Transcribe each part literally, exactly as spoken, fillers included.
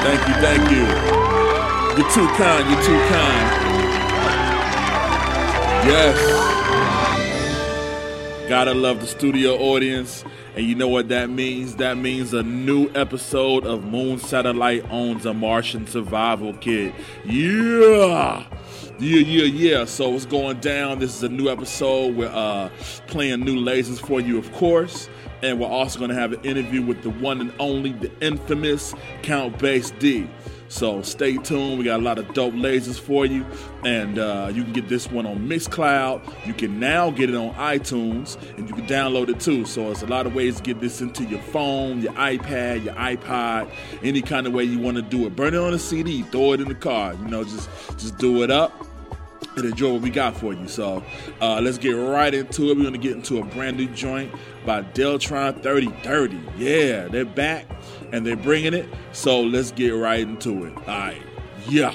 Thank you, thank you. You're too kind, you're too kind. Yes. Gotta love the studio audience. And you know what that means? That means a new episode of Moon Satellite owns a Martian Survival Kit. Yeah! Yeah, yeah, yeah. So what's going down? This is a new episode. We're uh, playing new lasers for you, of course. And we're also going to have an interview with the one and only, the infamous Count Bass D. So stay tuned. We got a lot of dope lasers for you. And uh, you can get this one on Mixcloud. You can now get it on iTunes. And you can download it too. So there's a lot of ways to get this into your phone, your iPad, your iPod, any kind of way you want to do it. Burn it on a C D. Throw it in the car. You know, just, just do it up. And enjoy what we got for you. So uh, let's get right into it. We're going to get into a brand new joint by Deltron thirty thirty. Yeah, they're back and they're bringing it. So let's get right into it. All right. Yeah.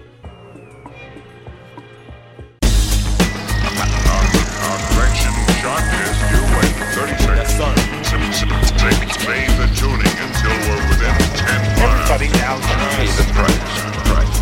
Our direction, sharpness, due wait thirty seconds. Stay the tuning until we're within ten miles. Everybody now pay the price. Price.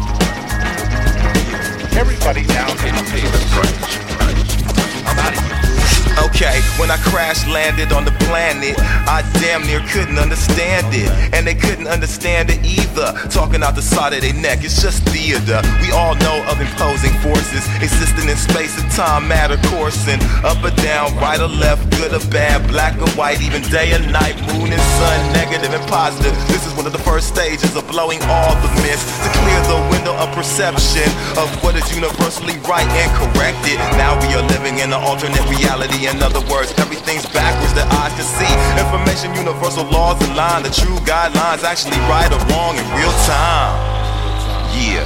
Everybody now pay the price. I'm out of here. Okay, when I crash landed on the planet, I damn near couldn't understand it. And they couldn't understand it either. Talking out the side of their neck, it's just theater. We all know of imposing forces existing in space and time, matter coursing. Up or down, right or left, good or bad, black or white, even day or night, moon and sun, negative and positive. This is one of the first stages of blowing all the myths to clear the window of perception of what is universally right and corrected. Now we are living in an alternate reality. In other words, everything's backwards that eyes can see. Information, universal laws in line. The true guidelines actually right or wrong in real time. Yeah.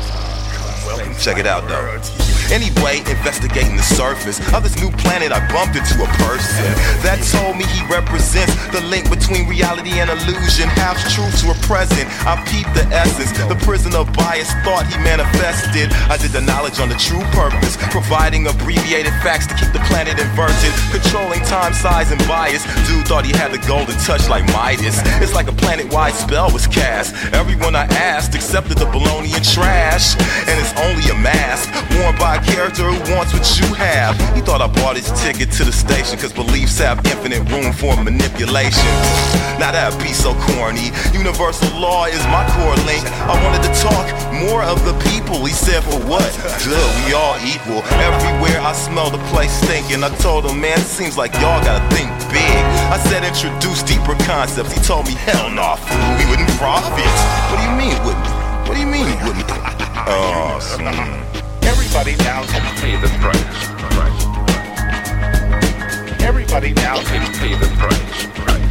Check it out though. Anyway, investigating the surface of this new planet, I bumped into a person that told me he represents the link between reality and illusion, half truth to a present. I peeped the essence, the prison of bias thought he manifested. I did the knowledge on the true purpose, providing abbreviated facts to keep the planet inverted, controlling time, size, and bias. Dude thought he had the golden touch like Midas. It's like a planet-wide spell was cast. Everyone I asked accepted the baloney and trash, and it's only a mask worn by a character who wants what you have. He thought I bought his ticket to the station cause beliefs have infinite room for manipulation. Now that'd be so corny. Universal law is my core link. I wanted to talk more of the people. He said, for what? Duh, we all equal. Everywhere I smell the place stinking. I told him, man, it seems like y'all gotta think big. I said introduce deeper concepts. He told me, hell no, fool, we wouldn't profit. What do you mean wouldn't? What do you mean wouldn't? Oh, mm. Everybody now pay the price. Price. Everybody now pay, pay the price. Price.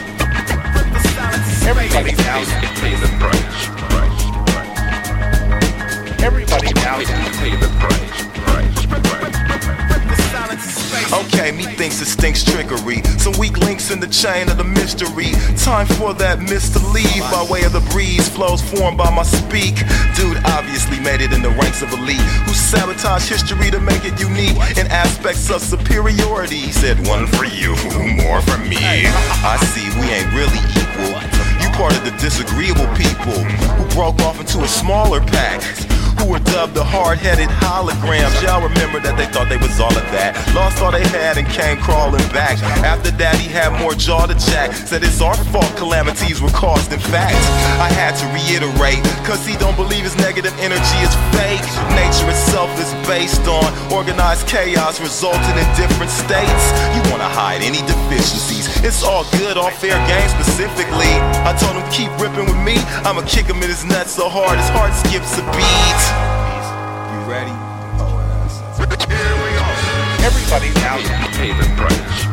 Everybody now pay the price. Price. Price. Everybody now pay the price. Price. Price. Okay, methinks it stinks trickery. Some weak links in the chain of the mystery. Time for that mist to leave by way of the breeze. Flows formed by my speak. Dude obviously made it in the ranks of elite, who sabotage history to make it unique in aspects of superiority. He said one for you, more for me. I see we ain't really equal. You part of the disagreeable people who broke off into a smaller pack, who were dubbed the hard-headed holograms. Y'all remember that they thought they was all of that, lost all they had and came crawling back. After that he had more jaw to jack, said it's our fault calamities were caused. In fact, I had to reiterate, cause he don't believe his negative energy is fake. Nature itself is based on organized chaos resulting in different states. You wanna hide any deficiencies, it's all good, all fair game specifically. I told him keep ripping with me, I'ma kick him in his nuts so hard his heart skips a beat. You ready? Oh, here we go. Everybody now pay the price.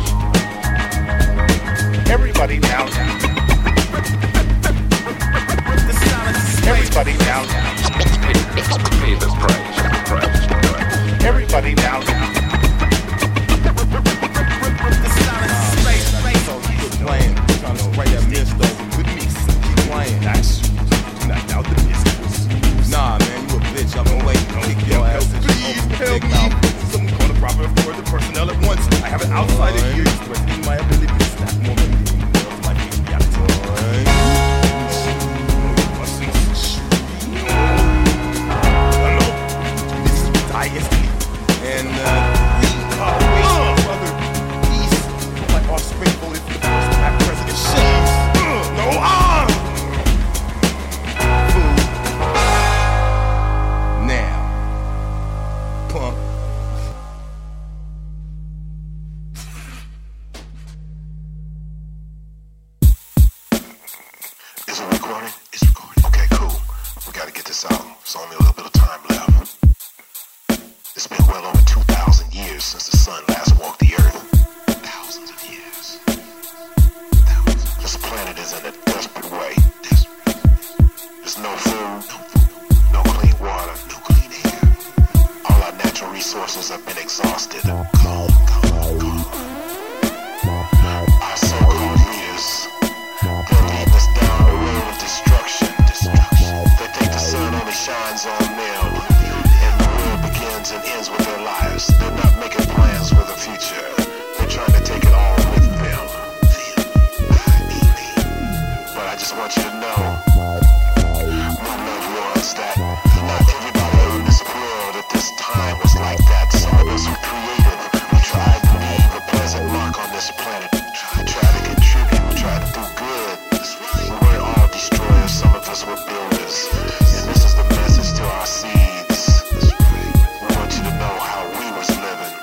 Everybody now Everybody now pay, pay the price. Price. Price. Everybody now playing, trying to spray that mist over with me. Keep playing. Nice. Do not doubt the business. Nah, man, you a bitch. I've been waiting to kick your ass. Please help me. Someone call the proper for the personnel at once. I have an outsider here threatening my ability to snap more money than anyone else might be able to. this out. There's only a little bit of time left. It's been well over two thousand years since the sun last walked the earth. Thousands of years. Thousands. This planet is in a desperate way. Desperate. There's no food, no clean water, no clean air. All our natural resources have been exhausted. Gone, gone, gone. Our so-called leaders, they're leading us down the road of destruction. Destruction. They think the sun only shines on them, and the world begins and ends with their lives. They're not making plans for the future. They're trying to take it all with them. But I just want you to know, my loved ones, that not everybody on this world at this time was like that. Some of us were creative. We tried to leave a pleasant mark on this planet. Try, try to contribute. We tried to do good. We weren't all destroyers. Some of us were builders. And this is the message to our seeds. We want you to know how we was living.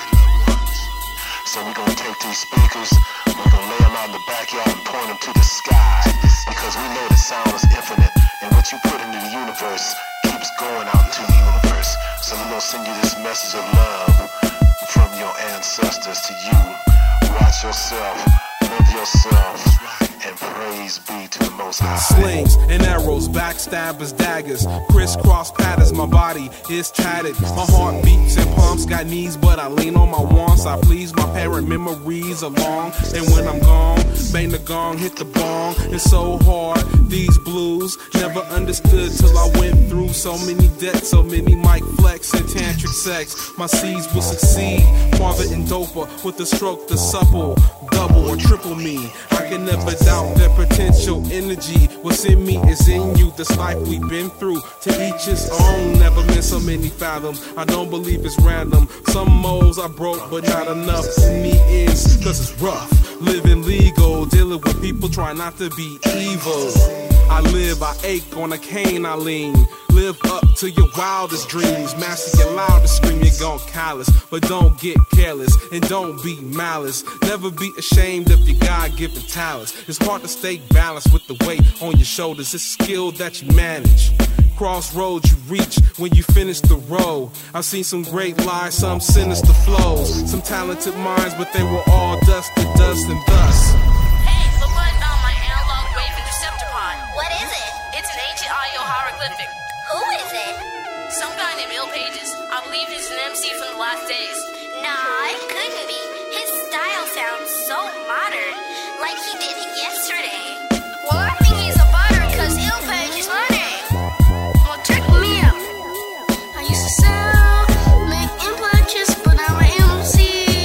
So we're going to take these speakers, we're going to lay them out in the backyard and point them to the sky. Because we know that sound is infinite. And what you put into the universe keeps going out into the universe. So we're going to send you this message of love from your ancestors to you. Watch yourself, live yourself, and praise be to the Most High. Slings and arrows, backstabbers, daggers, crisscross patterns, my body is tatted. My heart beats and pumps, got knees, but I lean on my wants. I please my parent memories along. And when I'm gone, bang the gong, hit the bong. It's so hard, these blues. Never understood till I went through so many debts, so many mic flex and tantric sex. My seeds will succeed, farther and doper, with the stroke, the supple, double or triple me. I can never doubt their potential energy. What's in me is in you. This life we've been through, to each his own. Never been so many fathoms. I don't believe it's random. Some molds I broke, but not enough in me is, cause it's rough. Living legal, dealing with people try not to be evil. I live, I ache, on a cane I lean. Live up to your wildest dreams. Master your loudest scream, you're gon' callous. But don't get careless, and don't be malice. Never be ashamed of your God-given talents. It's hard to stay balanced with the weight on your shoulders. It's a skill that you manage. Crossroads you reach when you finish the road. I've seen some great lies, some sinister flows. Some talented minds, but they were all dust to dust and dust. Hey, look what I found my analog wave interceptor. What is it? It's an ancient audio hieroglyphic. Who is it? Some guy named Ill Pages. I believe he's an M C from the last days. Nah, it couldn't be. His style sounds so modern, like he did it yesterday. Well, I think he's a butter because Ill Page is my name. Well, check me out. I used to sell, make implant but I'm an M C.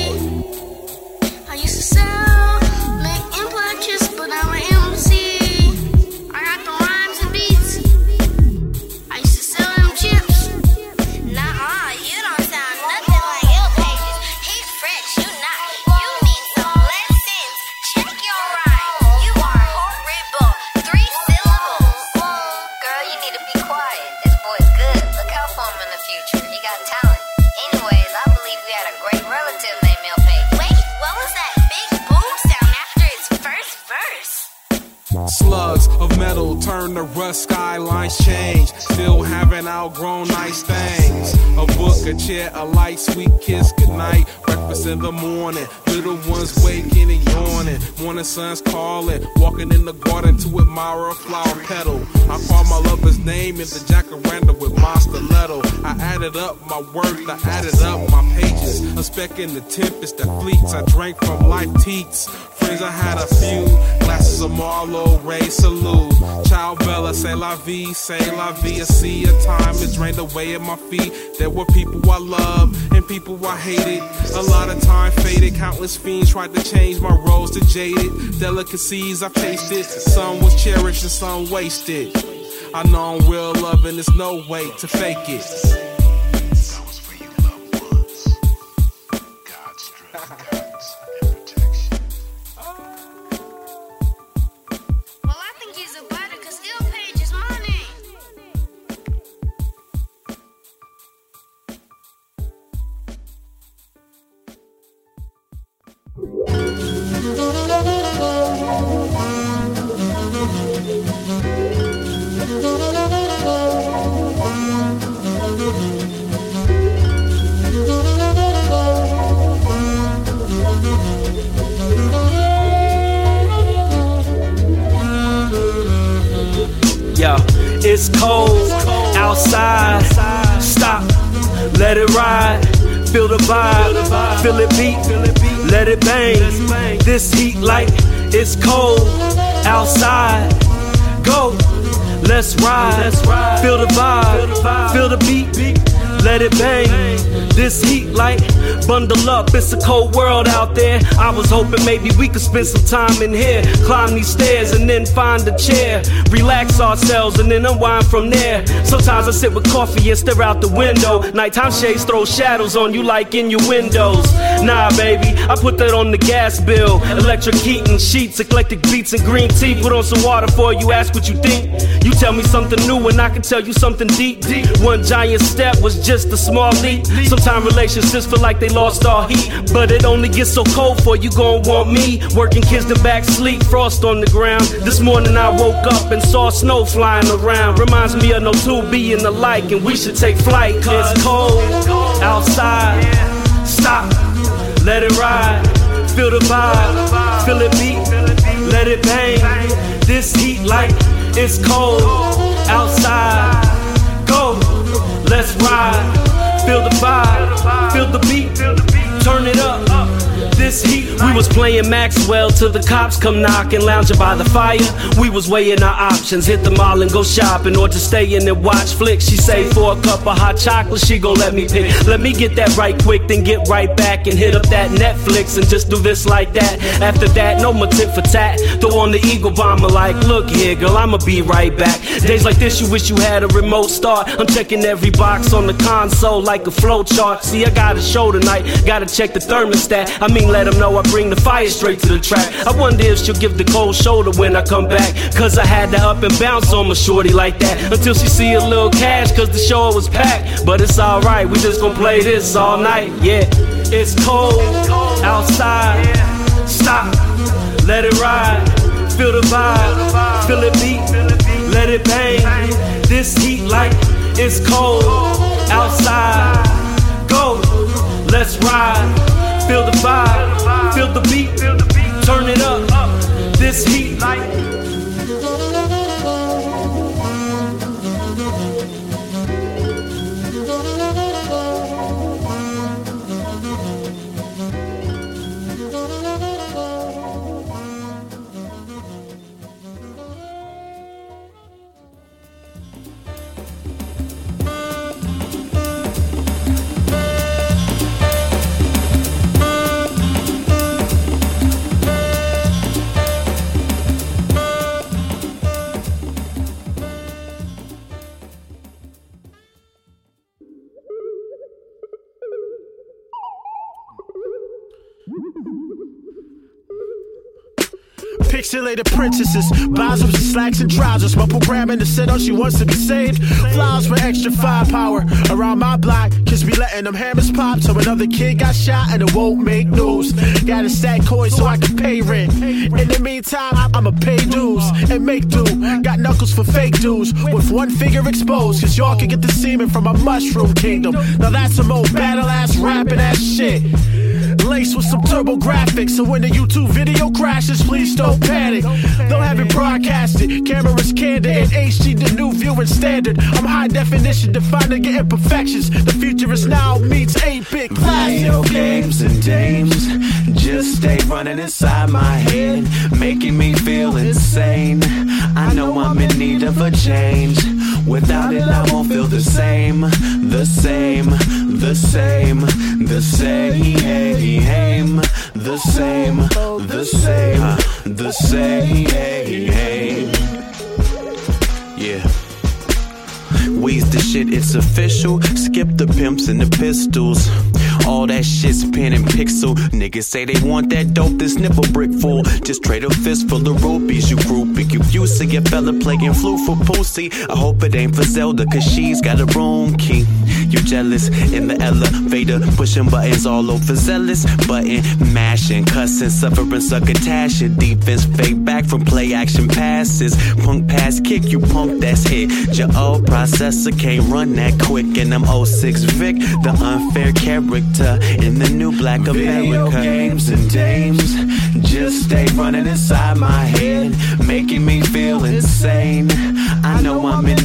I used to sell, make implant but I'm an M C. I got the rhymes and beats. I used to sell them chips. Nah, you don't sound nothing like Ill Pages. He's fresh, you not. You need some lessons. Check your rhymes. You are horrible. Three syllables. Girl, you need to be quiet. This boy's good. Look out for him in the future. He got talent. Anyways, I believe we had a great relative named Ill Pages. Wait, what was that big boom sound after its first verse? Slugs of metal turn to rust, skylines change. Still haven't outgrown nice things. A book, a chair, a light, sweet kiss, goodnight. Breakfast in the morning, little ones waking and yawning. Morning sun's calling, walking in the garden to admire a flower petal. I call my lover's name in the jacaranda with my stiletto. I added up my worth, I added up my pages. A speck in the tempest that fleets. I drank from life teats. Friends, I had a few glasses of Marlowe, Ray, salute. Ciao Bella, say la vie, say la vie. A sea of time is drained away at my feet. There were people I loved and people I hated. A lot of time faded. Countless fiends tried to change my roles to jaded. Delicacies I tasted. Some was cherished and some wasted. I know I'm real love and there's no way to fake it. That was for you loved ones. God's strength, guidance, and protection. Well, I think he's a butter because Ill Page is my name. Thank you. Yeah, it's cold outside. Stop, let it ride. Feel the vibe, feel it beat, let it bang. This heat like it's cold outside. Go, let's ride. Feel the vibe, feel the beat, let it bang. This heat like bundle up, it's a cold world out there. I was hoping maybe we could spend some time in here, climb these stairs and then find a chair, relax ourselves and then unwind from there. Sometimes I sit with coffee and stare out the window. Nighttime shades throw shadows on you like in your windows. Nah baby, I put that on the gas bill. Electric heating, sheets, eclectic beats and green tea. Put on some water for you, ask what you think. You tell me something new and I can tell you something deep. One giant step was just a small leap. Sometimes relationships feel like they lost all heat, but it only gets so cold for you gon' want me. Working kids to back sleep, frost on the ground. This morning I woke up and saw snow flying around. Reminds me of no two being alike, and we should take flight. It's cold outside. Stop, let it ride. Feel the vibe, feel it beat, let it bang. This heat like it's cold outside. Go, let's ride. Feel the vibe, feel the beat, turn it up. This heat, we was playing Maxwell till the cops come knocking, lounging by the fire. We was weighing our options, hit the mall and go shopping, or just stay in and watch flicks. She say for a cup of hot chocolate, she gon' let me pick. Let me get that right quick, then get right back and hit up that Netflix and just do this like that. After that, no more tit for tat. Throw on the Eagle Bomber like, look here, girl, I'ma be right back. Days like this, you wish you had a remote start. I'm checking every box on the console like a flow chart. See, I got a show tonight, gotta check the thermostat. I mean, let them know I bring the fire straight to the track. I wonder if she'll give the cold shoulder when I come back, cause I had to up and bounce on my shorty like that, until she see a little cash cause the show was packed. But it's alright, we just gon' play this all night. Yeah, it's cold outside. Stop, let it ride. Feel the vibe, feel it beat, let it bang. This heat like it's cold outside. Go, let's ride. Feel the vibe, feel the beat, turn it up. This heat like Pixelated princesses, bottoms and slacks and trousers. My programming to sit on, she wants to be saved. Flowers for extra firepower around my block. Kids be letting them hammers pop. So another kid got shot and it won't make news. Gotta stack coins so I can pay rent. In the meantime, I'ma pay dues and make do. Got knuckles for fake dudes with one figure exposed. Cause y'all can get the semen from my mushroom kingdom. Now that's some old battle ass rapping ass shit. Laced with some turbo graphics, so when the YouTube video crashes, please don't panic. They'll have it broadcasted, cameras candid, in H D, the new viewing standard. I'm high definition, defining your imperfections. The future is now meets eight-bit classic. Video games and dames just stay running inside my head, making me feel insane. I know I'm in need of a change. Without it, I won't feel the same, the same, the same, the same, the same, the same, the same. Yeah. Weeze the shit, it's official. Skip the pimps and the pistols. All that shit's pen and pixel. Niggas say they want that dope, this nipple brick full. Just trade a fist full of rupees, you groupie. You used to get fella playing flute for pussy. I hope it ain't for Zelda, cause she's got her own key. You jealous in the elevator, pushing buttons all over zealous. Button mashing, cussing, suffering, succotash. Your defense fade back from play action passes. Punk pass kick, you punk that's hit. Your old processor can't run that quick. And I'm oh six Vic, the unfair character in the new black America. Video games and dames just stay running inside my head, making me feel insane. I know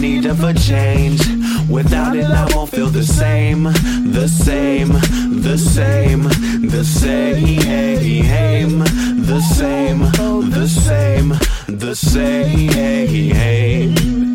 need of a change. Without it, I won't feel the same, the same, the same, the same, the same, the same, the same.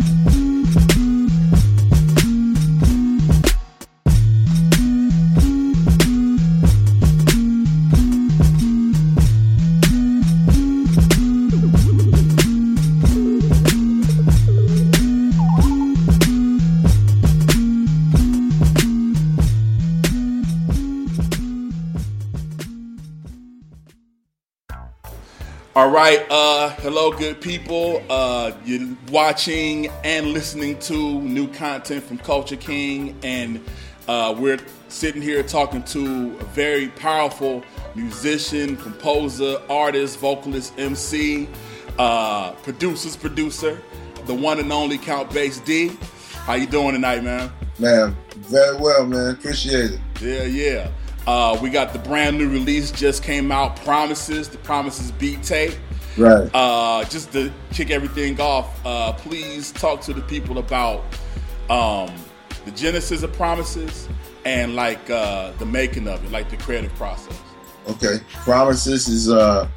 All right, uh, hello, good people. Uh, you're watching and listening to new content from Culture King, and uh, we're sitting here talking to a very powerful musician, composer, artist, vocalist, M C, uh, producer's producer, the one and only Count Bass D. How you doing tonight, man? Man, very well, man. Appreciate it. Yeah, yeah. Uh, we got the brand new release just came out, Promises, the Promises beat tape. Right. Uh, just to kick everything off, uh, please talk to the people about um, the genesis of Promises and like uh, the making of it, like the creative process. Okay. Promises is, uh,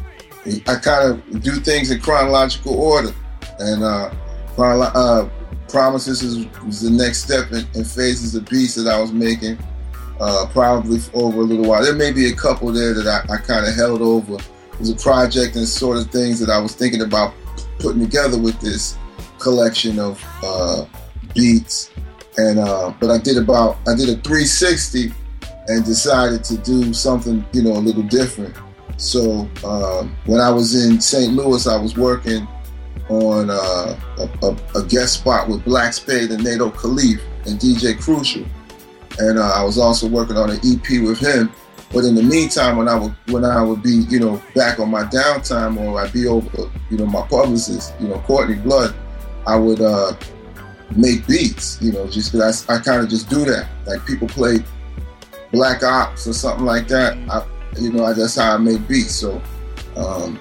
I kind of do things in chronological order. And uh, chronolo- uh, Promises is, was the next step in, in phases of beats that I was making. Uh, probably over a little while. There may be a couple there that I, I kind of held over. It was a project and sort of things that I was thinking about putting together with this collection of uh, beats. And uh, but I did about I did a three sixty and decided to do something, you know, a little different. So um, when I was in Saint Louis, I was working on uh, a, a, a guest spot with Black Spade and Nato Khalif and D J Crucial. And uh, I was also working on an E P with him. But in the meantime, when I would when I would be, you know, back on my downtime, or I'd be over, you know, my publicist, you know, Courtney Blood, I would uh, make beats, you know, just because I, I kind of just do that. Like people play Black Ops or something like that. I, you know, I, that's how I make beats. So um,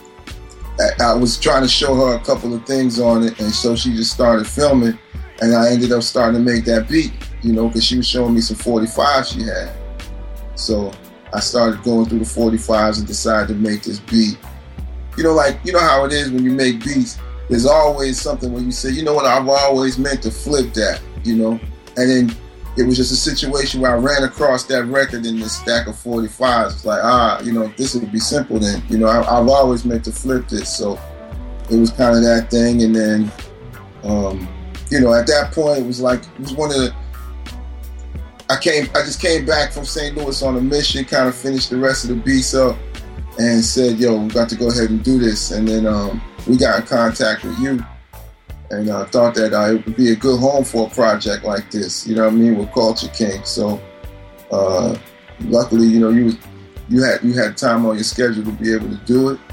I, I was trying to show her a couple of things on it, and so she just started filming, and I ended up starting to make that beat. You know, because she was showing me some forty-fives she had. So I started going through the forty-fives and decided to make this beat. You know, like, you know how it is when you make beats, there's always something where you say, you know what, I've always meant to flip that, you know? And then it was just a situation where I ran across that record in this stack of forty-fives. It's like, ah, you know, this would be simple then. You know, I, I've always meant to flip this. So it was kind of that thing. And then, um, you know, at that point, it was like, it was one of the, I came. I just came back from Saint Louis on a mission, kind of finished the rest of the beats up, and said, "Yo, we got to go ahead and do this." And then um, we got in contact with you, and I uh, thought that uh, it would be a good home for a project like this. You know what I mean, with Culture King. So, uh, luckily, you know, you you had you had time on your schedule to be able to do it,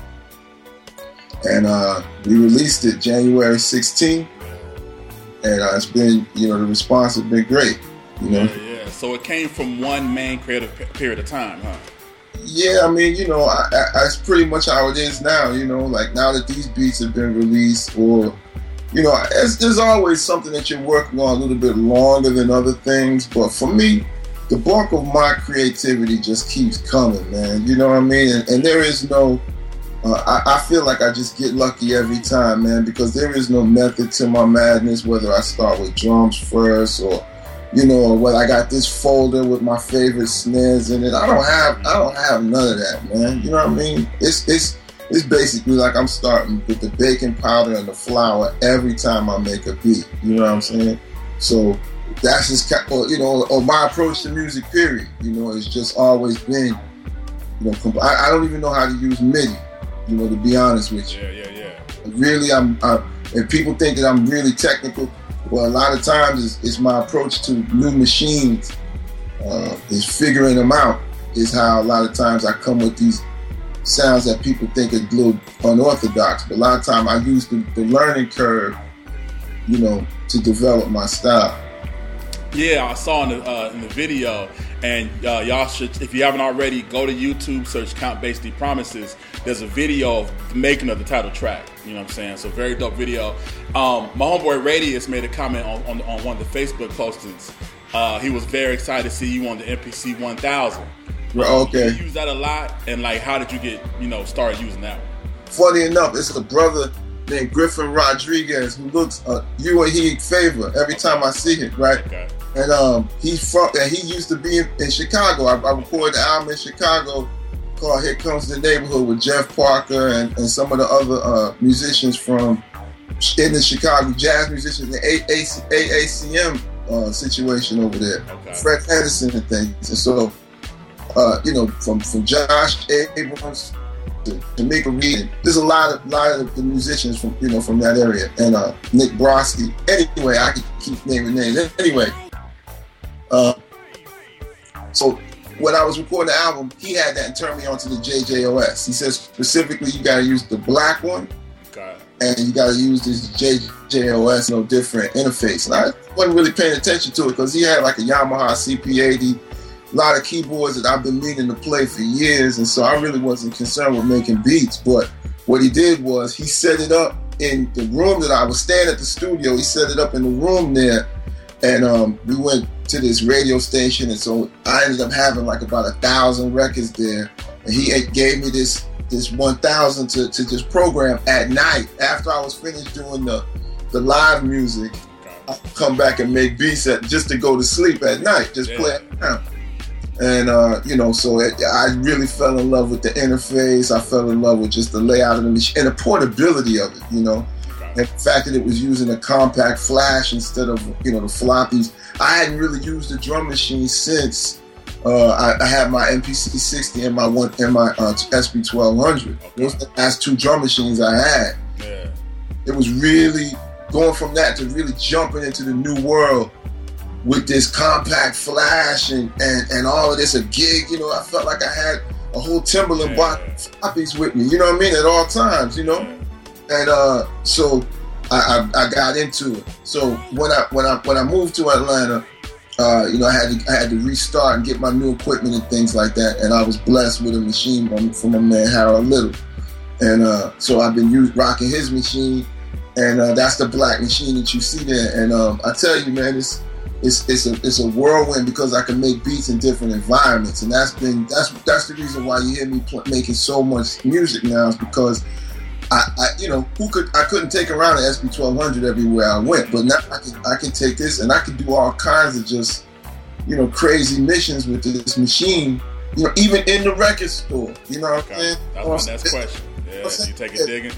and uh, we released it January sixteenth, and uh, it's been, you know, the response has been great. You know. Yeah, yeah. So it came from one main creative period of time, huh? Yeah, I mean, you know, I, I, that's pretty much how it is now. You know, like now that these beats have been released, or, you know, there's always something that you're working on a little bit longer than other things. But for me, the bulk of my creativity just keeps coming, man. You know what I mean? And, and there is no, uh, I, I feel like I just get lucky every time, man, because there is no method to my madness, whether I start with drums first or, you know, what I got this folder with my favorite snares in it. I don't have, I don't have none of that, man. You know what I mean? It's, it's, it's basically like I'm starting with the baking powder and the flour every time I make a beat. You know what I'm saying? So that's just, you know, or my approach to music. Period. You know, it's just always been, you know, I, I don't even know how to use MIDI. You know, to be honest with you. Yeah, yeah, yeah. Really, I'm. I, if people think that I'm really technical. Well, a lot of times it's, it's my approach to new machines, uh, is figuring them out, is how a lot of times I come with these sounds that people think are a little unorthodox. But a lot of times I use the, the learning curve, you know, to develop my style. Yeah, I saw in the, uh, in the video, and uh, y'all should, if you haven't already, go to YouTube, search Count Bass D Promises. there's a video of the making of the title track. You know what I'm saying? So very dope video. Um, my homeboy Radius made a comment on, on, on one of the Facebook postings. Uh, he was very excited to see you on the M P C one thousand. Well, okay. You use that a lot, and like, how did you get, you know, started using that one? Funny enough, it's a brother named Griffin Rodriguez who looks uh, you and he favor every time I see him, right? Okay. And um, he's from, and he used to be in, in Chicago. I, I recorded an album in Chicago called "Here Comes the Neighborhood" with Jeff Parker and, and some of the other uh, musicians from in the Chicago jazz musicians, the A A C M uh, situation over there, okay. Fred Edison and things. And so, uh, you know, from from Josh Abrams to Tamika Reed, there's a lot of lot of the musicians from you know from that area, and uh, Nick Brodsky. Anyway, I can keep naming names. Anyway, uh, so. When I was recording the album, he had that and turned me on to the J J O S. He says specifically you gotta use the black one, okay. And you gotta use this J J O S, no different interface. And I wasn't really paying attention to it because he had like a Yamaha C P eighty, a lot of keyboards that I've been meaning to play for years, and so I really wasn't concerned with making beats. But what he did was he set it up in the room that I was staying at the studio. He set it up in the room there, and um, we went to this radio station, and so I ended up having like about a thousand records there, and he gave me this this one thousand to, to just program at night after I was finished doing the the live music. I'd come back and make beats at, just to go to sleep at night, just yeah. play around. And uh, you know, so it, I really fell in love with the interface. I fell in love with just the layout of the machine and the portability of it, you know. And the fact that it was using a compact flash instead of, you know, the floppies. I hadn't really used the drum machine since uh, I, I had my M P C sixty and my one and my uh, S P twelve hundred. Okay. Those are the last two drum machines I had. Yeah. It was really going from that to really jumping into the new world with this compact flash and, and, and all of this, a gig. You know, I felt like I had a whole Timberland yeah. box of floppies with me. You know what I mean? At all times. You know. Yeah. And uh, so I, I, I got into it. So when I when I when I moved to Atlanta, uh, you know, I had to I had to restart and get my new equipment and things like that. And I was blessed with a machine from, from my man Harold Little. And uh, so I've been used, rocking his machine, and uh, that's the black machine that you see there. And um, I tell you, man, it's it's it's a it's a whirlwind because I can make beats in different environments, and that's been that's that's the reason why you hear me pl- making so much music now is because. I, I, you know, who could I couldn't take around an S P twelve hundred everywhere I went, but now I can I can take this and I can do all kinds of just, you know, crazy missions with this machine. You know, even in the record store. You know what okay. I'm saying? That's my next question. Yeah, you take it digging.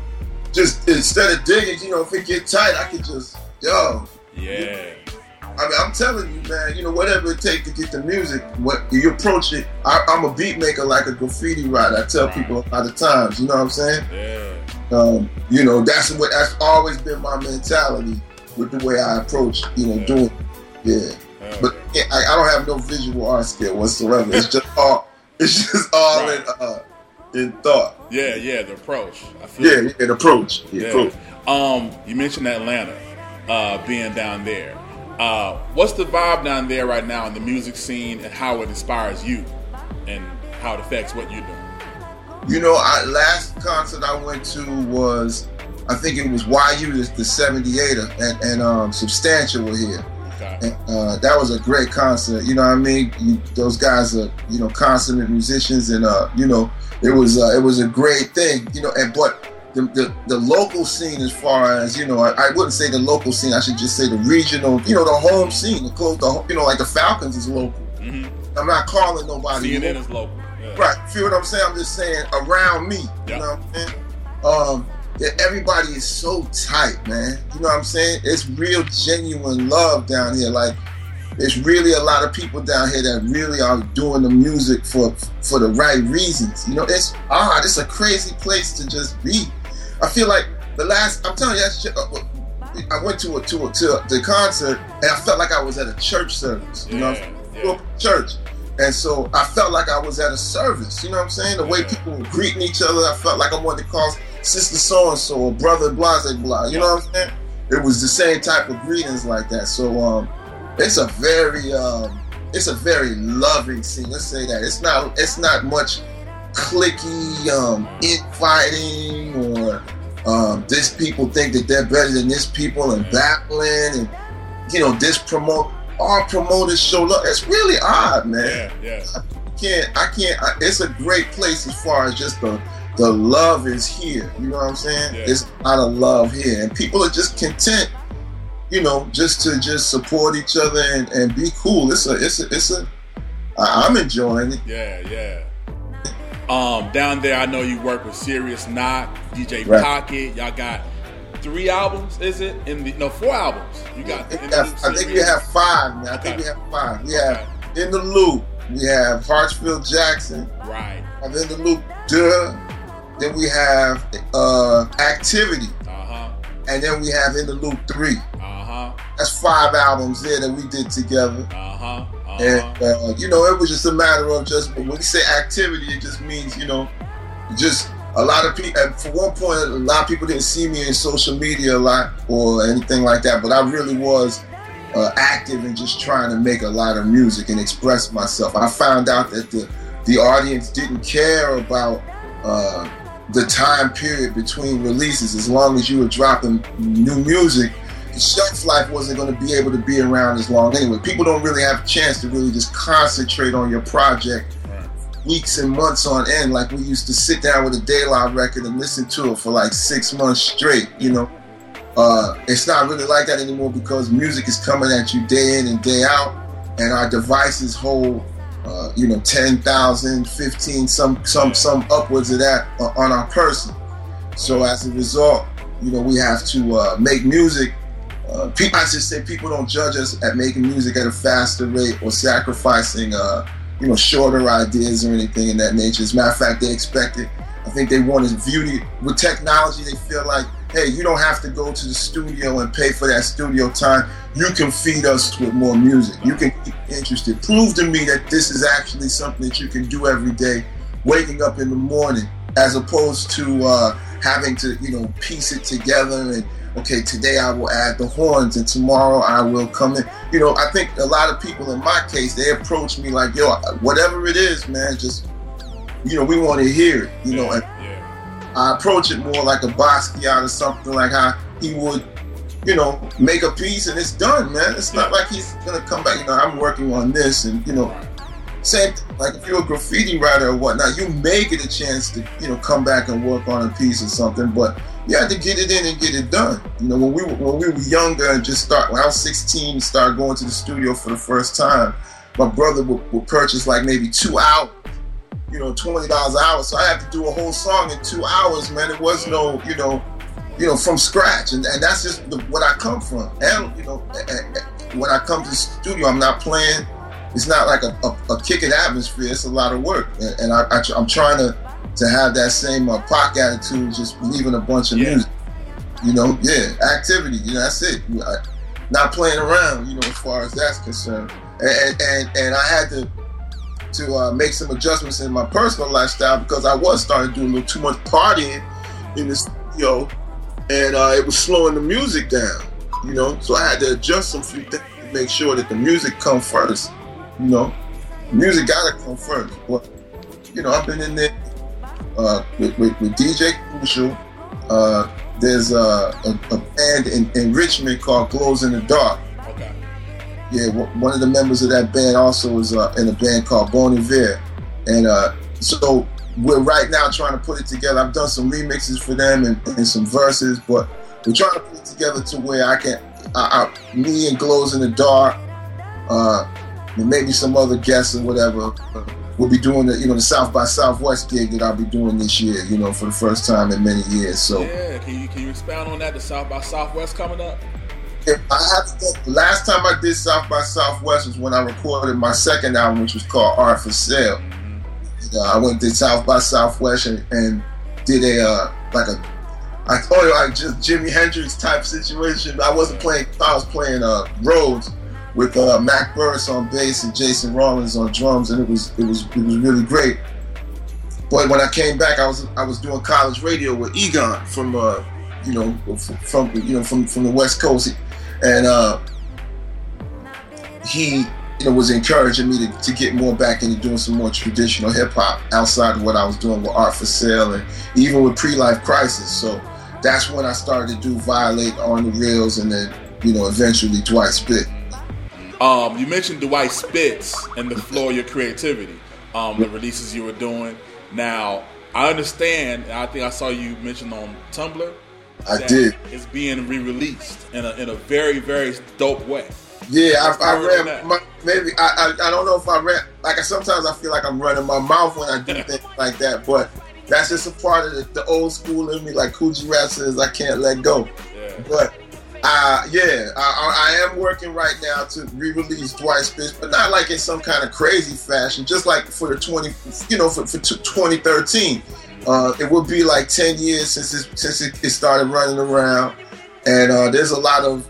Just instead of digging, you know, if it get tight, I can just yo. Yeah. I mean, I'm telling you, man, you know, whatever it takes to get the music, what you approach it, I, I'm a beat maker like a graffiti writer. I tell right. people a lot of times, you know what I'm saying? Yeah. Um, you know, that's what that's always been my mentality with the way I approach, you know, yeah. doing it. Yeah. Okay. But I, I don't have no visual art skill whatsoever. It's just all, it's just all right. in uh, in thought. Yeah, yeah, the approach. I feel yeah, yeah, the approach. The yeah. approach. Um, you mentioned Atlanta, uh, being down there. Uh, what's the vibe down there right now in the music scene and how it inspires you and how it affects what you're doing? You know, I, last concert I went to was, I think it was Y U, the, the seventy-eighter, and, and um, Substantial were here. Okay. And, uh, that was a great concert. You know what I mean? You, those guys are, you know, consummate musicians, and uh, you know, it was uh, it was a great thing. You know, and but. The, the the local scene, as far as, you know, I, I wouldn't say the local scene, I should just say the regional, you know, the home scene, the close, the, you know, like the Falcons is local. Mm-hmm. I'm not calling nobody. C N N is local. Yeah. Right. Feel what I'm saying? I'm just saying around me. Yep. You know what I'm saying? Um, yeah, everybody is so tight, man. You know what I'm saying? It's real, genuine love down here. Like, there's really a lot of people down here that really are doing the music for for the right reasons. You know, it's ah, it's a crazy place to just be. I feel like the last, I'm telling you, that's just, uh, I went to a to a, to the concert and I felt like I was at a church service. You yeah, know, yeah. church, and so I felt like I was at a service. You know what I'm saying? The way yeah. people were greeting each other, I felt like I wanted to call sister so and so or brother blah blah blah. You know what I'm saying? It was the same type of greetings like that. So um, it's a very um, it's a very loving scene. Let's say that it's not it's not much cliquey um, infighting or um, this people think that they're better than this people and battling and, you know, this promote, all promoters show love. It's really odd, man. Yeah, yeah. I can't, I can't, I, it's a great place as far as just the, the love is here. You know what I'm saying? Yeah. There's a lot of love here and people are just content, you know, just to just support each other and, and be cool. It's a, it's a, it's a, I, I'm enjoying it. Yeah, yeah. Um, down there, I know you work with Serious Knock, D J Right. Pocket. Y'all got three albums, is it? In the no, four albums. You got. I think, in we the have, I think we series? have five, man. I think Okay. we have five. We have In the Loop. We have Hartsfield Jackson. Right. And In the Loop, duh. Then we have uh, Activity. Uh-huh. And then we have In the Loop three. Uh-huh. That's five albums there that we did together. Uh-huh. Uh-huh. And, uh, you know, it was just a matter of just, when we say activity, it just means, you know, just a lot of people, for one point, a lot of people didn't see me in social media a lot or anything like that, but I really was uh, active in just trying to make a lot of music and express myself. I found out that the, the audience didn't care about uh, the time period between releases. As long as you were dropping new music, the shelf life wasn't going to be able to be around as long anyway. People don't really have a chance to really just concentrate on your project weeks and months on end, like we used to sit down with a De La record and listen to it for like six months straight, you know. Uh, it's not really like that anymore because music is coming at you day in and day out, and our devices hold, uh, you know, ten thousand, fifteen, some, some, some upwards of that uh, on our person. So as a result, you know, we have to uh, make music. Uh, people, I should say, people don't judge us at making music at a faster rate or sacrificing, uh, you know, shorter ideas or anything in that nature. As a matter of fact, they expect it. I think they want to view it with technology. They feel like, hey, you don't have to go to the studio and pay for that studio time. You can feed us with more music. You can keep interested. Prove to me that this is actually something that you can do every day, waking up in the morning, as opposed to uh, having to, you know, piece it together and, okay, today I will add the horns and tomorrow I will come in. You know, I think a lot of people in my case, they approach me like, yo, whatever it is, man, just, you know, we want to hear it, you know. And I approach it more like a Basquiat or something, like how he would, you know, make a piece and it's done, man. It's not like he's going to come back, you know, I'm working on this and, you know, same thing, like if you're a graffiti writer or whatnot, you may get a chance to, you know, come back and work on a piece or something, but you had to get it in and get it done. You know, when we were, when we were younger and just start, when I was sixteen, started going to the studio for the first time, my brother would, would purchase like maybe two hours, you know, twenty dollars an hour. So I had to do a whole song in two hours, man. It was no, you know, you know, from scratch. And, and that's just the, what I come from. And, you know, and, and when I come to the studio, I'm not playing. It's not like a, a, a kicking atmosphere. It's a lot of work. And, and I, I, I'm trying to, to have that same uh, Pac attitude, just leaving a bunch of yeah. music. You know, yeah, activity. You know, that's it. I, not playing around, you know, as far as that's concerned. And and, and I had to to uh, make some adjustments in my personal lifestyle because I was starting to do a little too much partying in the studio, and uh, it was slowing the music down. You know, so I had to adjust some few things to make sure that the music come first. You know, music gotta come first. But you know, I've been in there uh, with, with, with D J Crucial. Uh, there's uh, a, a band in, in Richmond called Glows in the Dark. Okay. Yeah, one of the members of that band also is uh, in a band called Bon Iver. And uh, so we're right now trying to put it together. I've done some remixes for them and, and some verses, but we're trying to put it together to where I can, I, I, me and Glows in the Dark, uh, and maybe some other guests or whatever, uh, we'll be doing the, you know, the South by Southwest gig that I'll be doing this year, you know, for the first time in many years. So yeah, can you can you expound on that? The South by Southwest coming up. If I have to, the last time I did South by Southwest was when I recorded my second album, which was called Art for Sale. And, uh, I went to South by Southwest and, and did a uh, like a I thought it like just Jimi Hendrix type situation. I wasn't playing. I was playing uh, Rhodes with uh, Mac Burris on bass and Jason Rollins on drums, and it was it was it was really great. But when I came back, I was I was doing college radio with Egon from uh, you know from you know from from the West Coast, and uh, he you know, was encouraging me to, to get more back into doing some more traditional hip hop outside of what I was doing with Art for Sale and even with Pre-Life Crisis. So that's when I started to do Violate, On the Reels, and then, you know, eventually Dwight Spit. Um, you mentioned Dwight Spitz and the flow of your creativity, um, the releases you were doing. Now, I understand, and I think I saw you mention on Tumblr. I did. It's being re-released in a in a very, very dope way. Yeah, I, I ran, my, maybe, I, I I don't know if I ran, like sometimes I feel like I'm running my mouth when I do things like that, but that's just a part of the, the old school in me, like Coogee Rap says, I can't let go. Yeah. But Uh, yeah, I, I am working right now to re-release Dwight Spitz, but not like in some kind of crazy fashion. Just like for the twenty, you know, for, for twenty thirteen, uh, it will be like ten years since it, since it, it started running around, and uh, there's a lot of,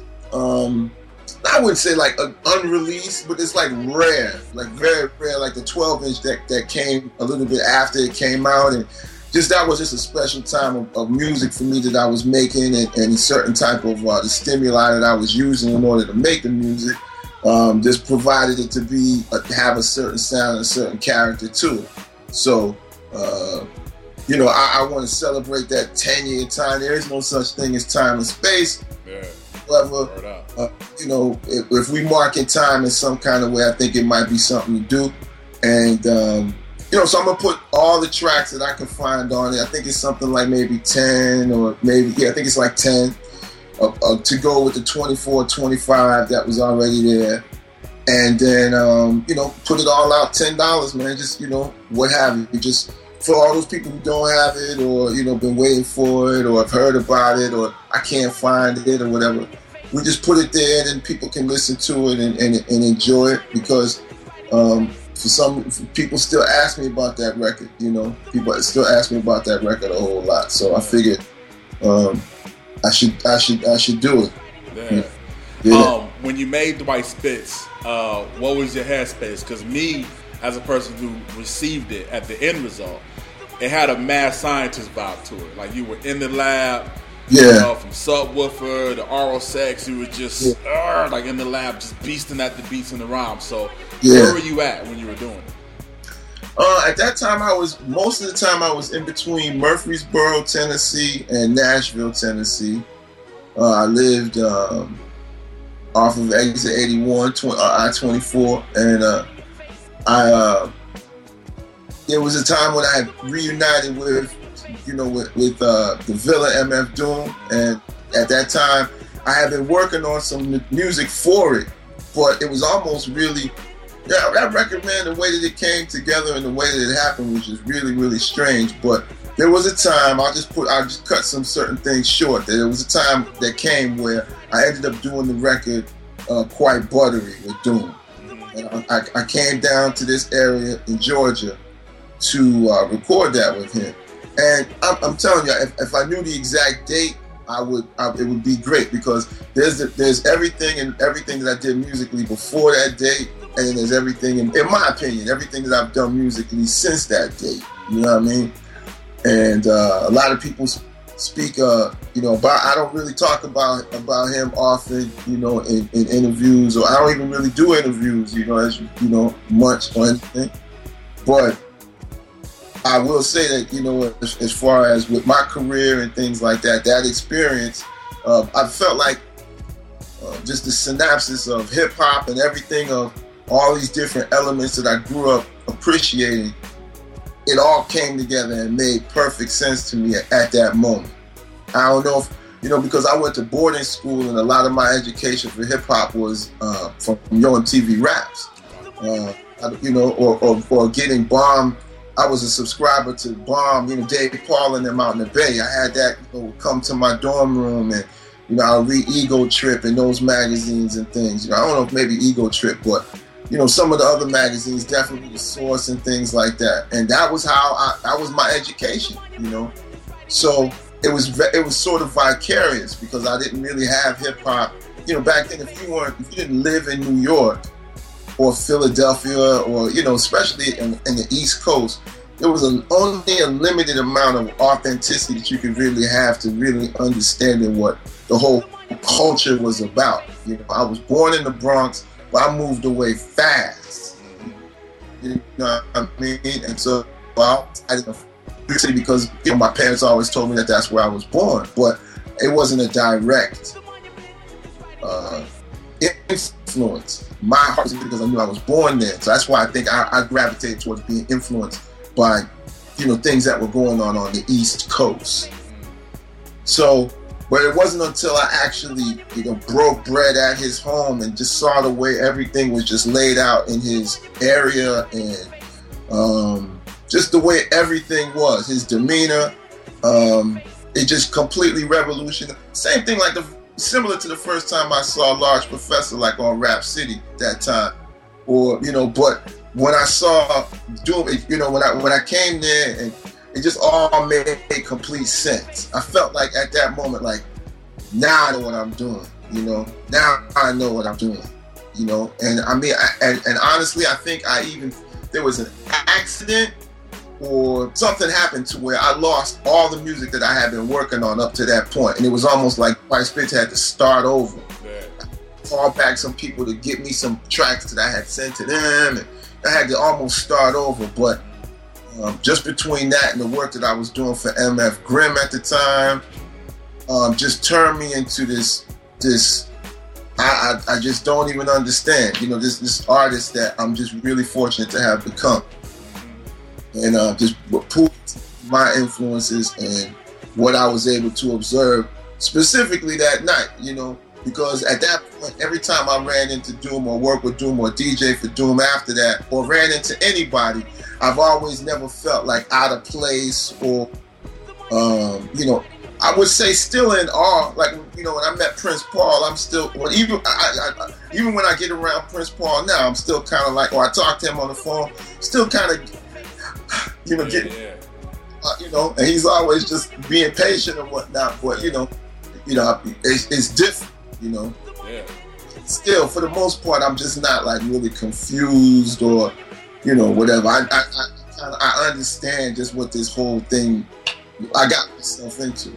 um, I wouldn't say like uh, unreleased, but it's like rare, like very rare, like the twelve inch that that came a little bit after it came out, and just that was just a special time of, of music for me that I was making, and, and a certain type of uh, the stimuli that I was using in order to make the music um, just provided it to be uh, have a certain sound and a certain character to it. So, uh, you know, I, I want to celebrate that ten year time. There is no such thing as time and space. Yeah. However, uh, you know, if, if we mark in time in some kind of way, I think it might be something to do. And um, you know, so I'm gonna put all the tracks that I can find on it. I think it's something like maybe ten or maybe, yeah, I think it's like ten uh, uh, to go with the twenty-four, twenty-five that was already there. And then, um, you know, put it all out, ten dollars, man. Just, you know, what have you. Just for all those people who don't have it or, you know, been waiting for it or have heard about it or I can't find it or whatever. We just put it there and then people can listen to it and, and, and enjoy it because, um, For some for people still ask me about that record, you know. People still ask me about that record a whole lot. So I figured um, I should I should I should do it. Yeah. Yeah. Um, when you made Dwight Spitz, uh, what was your headspace? Because me, as a person who received it at the end result, it had a mad scientist vibe to it. Like you were in the lab. Yeah. You know, from Subwoofer to Oral Sex, you were just yeah. uh, like in the lab, just beasting at the beats and the rhymes. So, yeah. where were you at when you were doing it? Uh, at that time, I was most of the time I was in between Murfreesboro, Tennessee, and Nashville, Tennessee. Uh, I lived um, off of exit eighty-one, I twenty-four, and uh, I. Uh, there was a time when I had reunited with. You know, with, with uh, the Villa M F Doom, and at that time, I had been working on some music for it, but it was almost really, yeah, that record, man, the way that it came together and the way that it happened was just really, really strange. But there was a time, I just put, I just cut some certain things short. There was a time that came where I ended up doing the record uh, Quite Buttery with Doom. And I, I came down to this area in Georgia to uh, record that with him. And I'm, I'm telling you, if, if I knew the exact date, I would. I, it would be great because there's the, there's everything and everything that I did musically before that date, and then there's everything, in, in my opinion, everything that I've done musically since that date. You know what I mean? And uh, a lot of people speak, uh, you know, about. I don't really talk about about him often, you know, in, in interviews, or I don't even really do interviews, you know, as you know, much or anything, but. I will say that, you know, as, as far as with my career and things like that, that experience, uh, I felt like uh, just the synopsis of hip hop and everything of all these different elements that I grew up appreciating, it all came together and made perfect sense to me at, at that moment. I don't know if, you know, because I went to boarding school and a lot of my education for hip hop was uh, from Yo M T V Raps, uh, you know, or, or, or getting bombed. I was a subscriber to Bomb, you know, Dave Paul and them out in the Bay. I had that, you know, come to my dorm room and, you know, I'll read Ego Trip and those magazines and things. You know, I don't know if maybe Ego Trip, but, you know, some of the other magazines, definitely The Source and things like that. And that was how I, that was my education, you know. So it was, it was sort of vicarious because I didn't really have hip hop. You know, back then, if you weren't, if you didn't live in New York, or Philadelphia, or, you know, especially in, in the East Coast, there was an, only a limited amount of authenticity that you could really have to really understanding what the whole culture was about. You know, I was born in the Bronx, but but I moved away fast. You know what I mean? And so, well, I didn't know because you know, my parents always told me that that's where I was born, but it wasn't a direct uh, influence. My heart was because I knew I was born there, so that's why I think I, I gravitated towards being influenced by, you know, things that were going on on the East Coast. So, but it wasn't until I actually, you know, broke bread at his home and just saw the way everything was just laid out in his area and um, just the way everything was, his demeanor, um, it just completely revolutionized. Same thing like the, similar to the first time I saw Large Professor, like on Rap City that time, or, you know, but when I saw Doom, you know, when I, when I came there and it just all made complete sense. I felt like at that moment, like, now I know what I'm doing, you know? Now I know what I'm doing, you know? And I mean, I, and, and honestly, I think I even, there was an accident or something happened to where I lost all the music that I had been working on up to that point. And it was almost like Spice Spitz had to start over. Call back some people to get me some tracks that I had sent to them. And I had to almost start over, but Um, just between that and the work that I was doing for M F Grimm at the time, um, just turned me into this, this I, I, I just don't even understand, you know, this this artist that I'm just really fortunate to have become. And uh, just put my influences and what I was able to observe specifically that night, you know, because at that point, every time I ran into Doom or worked with Doom or D J for Doom after that, or ran into anybody, I've always never felt like out of place or, um, you know, I would say still in awe. Like, you know, when I met Prince Paul, I'm still, when even I, I, even when I get around Prince Paul now, I'm still kind of like, or I talk to him on the phone, still kind of, you know, yeah, getting, yeah. Uh, you know, and he's always just being patient and whatnot. But you know, you know, it's, it's different, you know. Yeah. Still, for the most part, I'm just not like really confused or, you know, whatever. I I, I, I understand just what this whole thing I got myself into.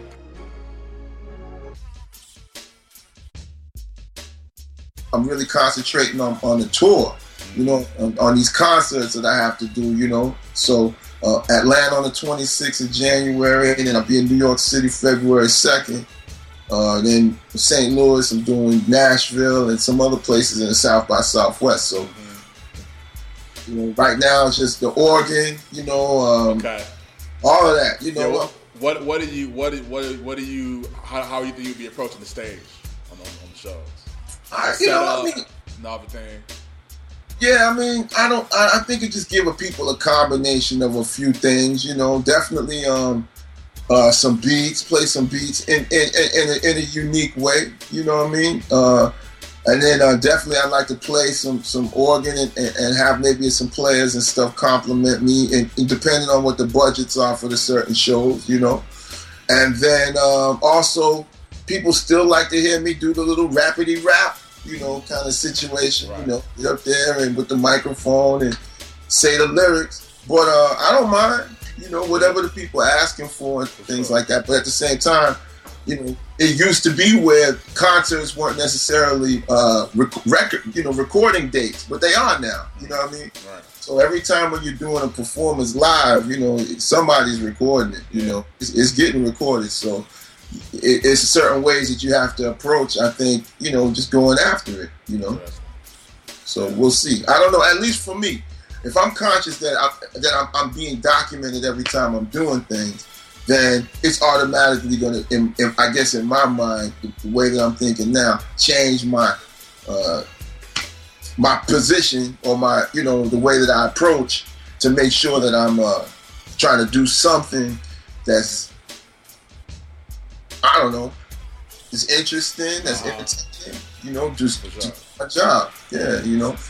I'm really concentrating on, on the tour, you know, on, on these concerts that I have to do, you know. So uh, Atlanta on the twenty-sixth of January, and then I'll be in New York City February second. Uh, then Saint Louis, I'm doing Nashville and some other places in the South by Southwest. So, you know, right now it's just the organ, you know, um, okay. all of that, you know. Yeah, what, what what do you what what what do you how how you think you'll be approaching the stage on the, on the shows? I, you know, I mean, and everything. Yeah, I mean, I don't. I, I think it just give a people a combination of a few things, you know. Definitely, um, uh, some beats, play some beats in in in a, in a unique way, you know what I mean. Uh, and then uh, definitely, I'd like to play some some organ and, and, and have maybe some players and stuff compliment me, and, and depending on what the budgets are for the certain shows, you know. And then um, also, people still like to hear me do the little rapidy rap, you know, kind of situation, right. You know, get up there and with the microphone and say the lyrics. But uh, I don't mind, you know, whatever the people are asking for and things sure. like that. But at the same time, you know, it used to be where concerts weren't necessarily uh, rec- record, you know, recording dates, but they are now. You know what I mean? Right. So every time when you're doing a performance live, you know, somebody's recording it. You know, it's, it's getting recorded. So it, it's certain ways that you have to approach. I think, you know, just going after it. You know. So we'll see. I don't know. At least for me, if I'm conscious that I, that I'm, I'm being documented every time I'm doing things, then it's automatically going to, I guess in my mind, the way that I'm thinking now, change my uh, my position or my, you know, the way that I approach to make sure that I'm uh, trying to do something that's, I don't know, is interesting, that's uh-huh. entertaining, you know, just do my job. Yeah, you know.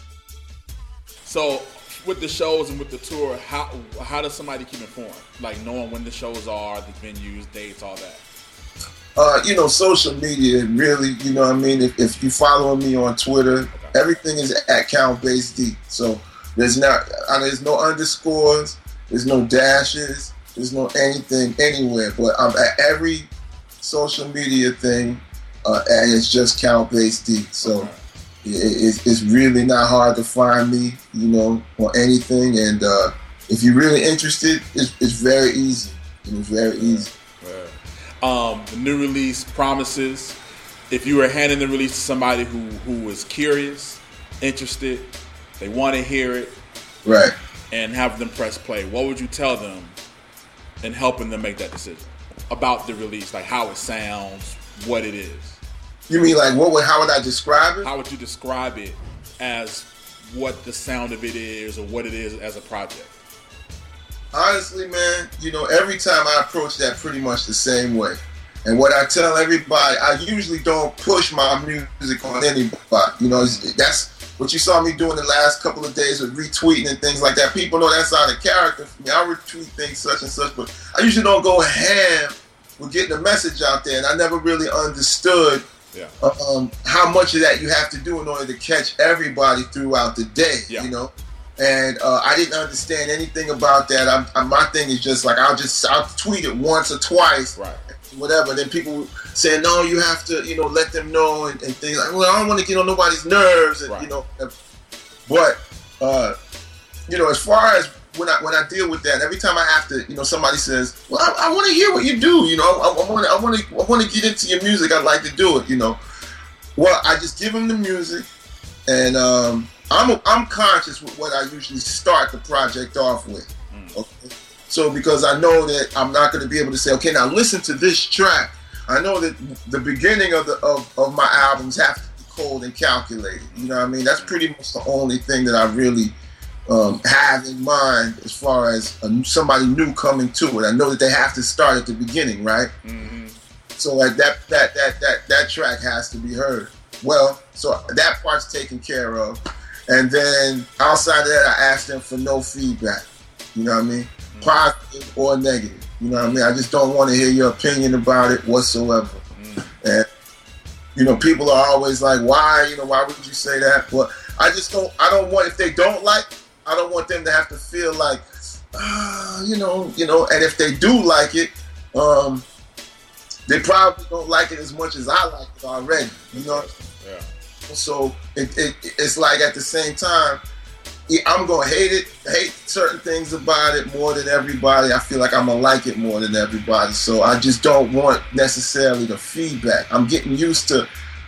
So, with the shows and with the tour, how how does somebody keep informed? Like knowing when the shows are, the venues, dates, all that. Uh, you know, social media really. You know what I mean. If, if you follow me on Twitter, okay. everything is at Count Bass D. So there's not uh, there's no underscores, there's no dashes, there's no anything anywhere. But I'm at every social media thing, uh, and it's just Count Bass D. So. Okay. It's, it's really not hard to find me, you know, on anything. And uh, if you're really interested, it's, it's very easy. It's very easy. Yeah. Um, the new release, Promises. If you were handing the release to somebody who, who was curious, interested, they want to hear it, right, and have them press play, what would you tell them in helping them make that decision about the release, like how it sounds, what it is? You mean like what would how would I describe it? How would you describe it as what the sound of it is or what it is as a project? Honestly, man, you know, every time I approach that pretty much the same way. And what I tell everybody, I usually don't push my music on anybody. You know, that's what you saw me doing the last couple of days with retweeting and things like that. People know that's out of character for me. I retweet things such and such, but I usually don't go ham with getting the message out there. And I never really understood Yeah. Um, how much of that you have to do in order to catch everybody throughout the day, yeah. you know? And uh, I didn't understand anything about that. I'm, I'm, my thing is just like, I'll just, I'll tweet it once or twice, right. whatever. Then people say, no, you have to, you know, let them know and, and things like, well, I don't want to get on nobody's nerves, and right. you know. But, uh, you know, as far as when I when I deal with that, every time I have to, you know, somebody says, "Well, I, I want to hear what you do," you know, I want to, I want to, I want to get into your music. I'd like to do it, you know. Well, I just give them the music, and um, I'm I'm conscious with what I usually start the project off with. Mm. Okay, so because I know that I'm not going to be able to say, "Okay, now listen to this track." I know that the beginning of the of, of my albums have to be cold and calculated. You know what I mean? That's pretty much the only thing that I really. Um, have in mind as far as a, somebody new coming to it. I know that they have to start at the beginning, right? Mm-hmm. So like that, that that that that track has to be heard. Well, so that part's taken care of, and then outside of that, I asked them for no feedback. You know what I mean? Mm-hmm. Positive or negative. You know what I mean? I just don't want to hear your opinion about it whatsoever. Mm-hmm. And you know, people are always like, "Why? You know, why would you say that?" Well, I just don't. I don't want if they don't like. I don't want them to have to feel like, uh, you know, you know. And if they do like it, um, they probably don't like it as much as I like it already. You know. Yeah. So it, it it's like at the same time, I'm gonna hate it, hate certain things about it more than everybody. I feel like I'm gonna like it more than everybody. So I just don't want necessarily the feedback. I'm getting used to.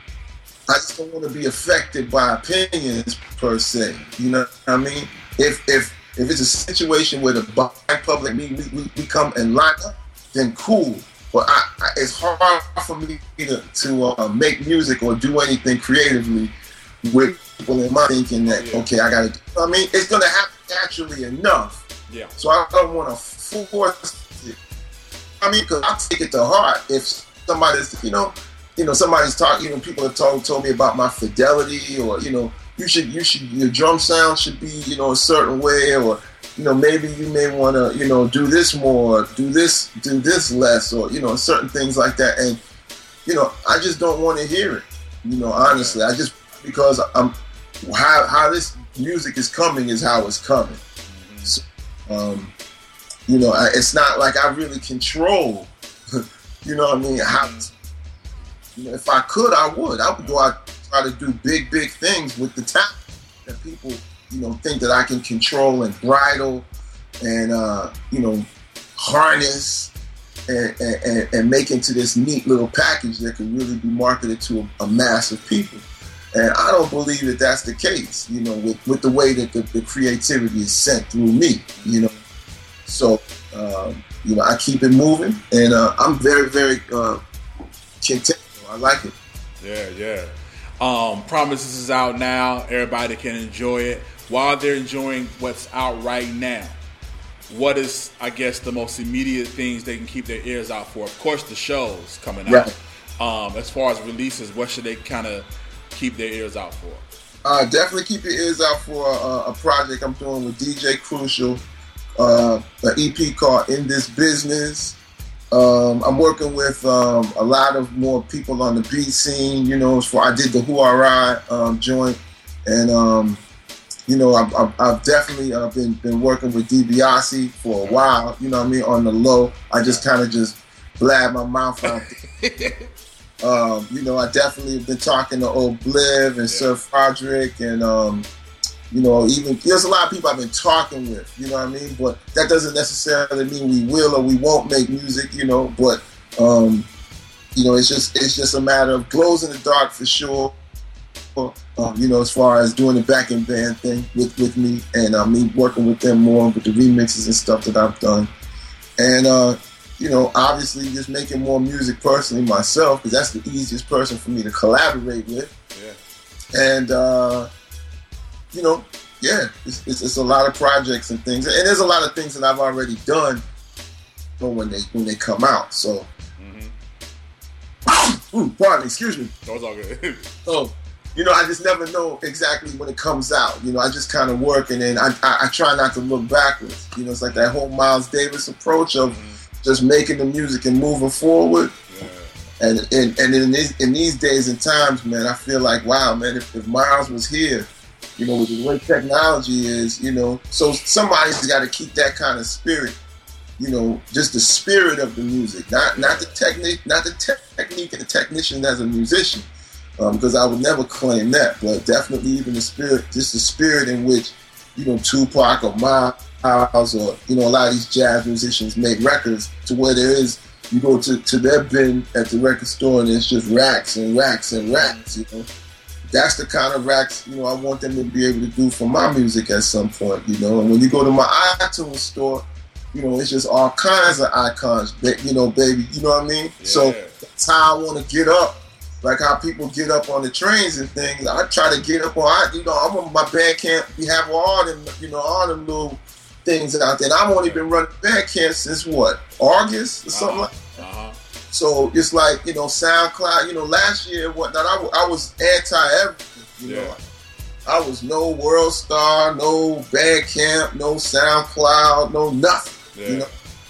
I just don't want to be affected by opinions per se. You know what I mean? If if if it's a situation where the black public we, we, we come and line up, then cool. But I, I, it's hard for me to to uh, make music or do anything creatively with people in my thinking that yeah. okay, I got to. I mean, it's gonna happen naturally enough. Yeah. So I don't want to force it. I mean, because I take it to heart if somebody's, you know. You know, somebody's talking. You know, people have told told me about my fidelity, or you know, you should you should your drum sound should be you know a certain way, or you know maybe you may want to you know do this more, do this do this less, or you know certain things like that. And you know, I just don't want to hear it. You know, honestly, I just because I'm how how this music is coming is how it's coming. Mm-hmm. So, um, you know, I, it's not like I really control. You know what I mean? How. You know, if I could, I would. I would go out and try to do big, big things with the talent that people, you know, think that I can control and bridle and, uh, you know, harness and, and, and make into this neat little package that could really be marketed to a, a mass of people. And I don't believe that that's the case, you know, with, with the way that the, the creativity is sent through me, you know. So, um, you know, I keep it moving, and uh, I'm very, very uh, content. I like it. Yeah, yeah. Um, Promises is out now. Everybody can enjoy it. While they're enjoying what's out right now, what is, I guess, the most immediate things they can keep their ears out for? Of course, the shows coming out. Right. Um, as far as releases, what should they kind of keep their ears out for? Uh, definitely keep your ears out for uh, a project I'm doing with D J Crucial, uh, an E P called In This Business. Um, I'm working with um, a lot of more people on the beat scene, you know, for I did the Who Are I um, joint, and um, you know, I've, I've, I've definitely uh, been been working with DiBiase for a while, you know what I mean, on the low. I just kind of just blab my mouth out there. Um, you know, I definitely have been talking to Obliv and yeah. Sir Frederick and, um, you know, even there's a lot of people I've been talking with, you know what I mean? But that doesn't necessarily mean we will or we won't make music, you know, but, um, you know, it's just it's just a matter of glows in the dark for sure. Um, you know, as far as doing the backing band thing with, with me and uh, me working with them more with the remixes and stuff that I've done. And, uh, you know, obviously just making more music personally myself because that's the easiest person for me to collaborate with. Yeah. And, uh, you know, yeah, it's, it's, it's a lot of projects and things. And there's a lot of things that I've already done when they when they come out. So, mm-hmm. Ooh, pardon me, excuse me. That was all good. So, you know, I just never know exactly when it comes out. You know, I just kind of work and then I, I, I try not to look backwards. You know, it's like that whole Miles Davis approach of mm-hmm. just making the music and moving forward. Yeah. And and, and in, these, in these days and times, man, I feel like, wow, man, if, if Miles was here, you know, with the way technology is, you know, so somebody's got to keep that kind of spirit. You know, just the spirit of the music, not not the technique, not the te- technique and the technician as a musician. Because um, I would never claim that, but definitely even the spirit, just the spirit in which, you know, Tupac or Miles or, you know, a lot of these jazz musicians make records to where there is, you go to, to their bin at the record store and it's just racks and racks and racks, you know. That's the kind of racks, you know, I want them to be able to do for my music at some point, you know. And when you go to my iTunes store, you know, it's just all kinds of icons, you know, baby, you know what I mean? Yeah. So that's how I want to get up. Like how people get up on the trains and things. I try to get up on, I, you know, I'm on my Bandcamp. We have all them, you know, all them little things out there. And I've only been running Bandcamp since what, August or something uh-huh. like that. Uh-huh. So it's like, you know, SoundCloud, you know, last year and whatnot, I, I was anti-everything, you yeah. know. I was no World Star, no Bandcamp, no SoundCloud, no nothing, yeah. you know.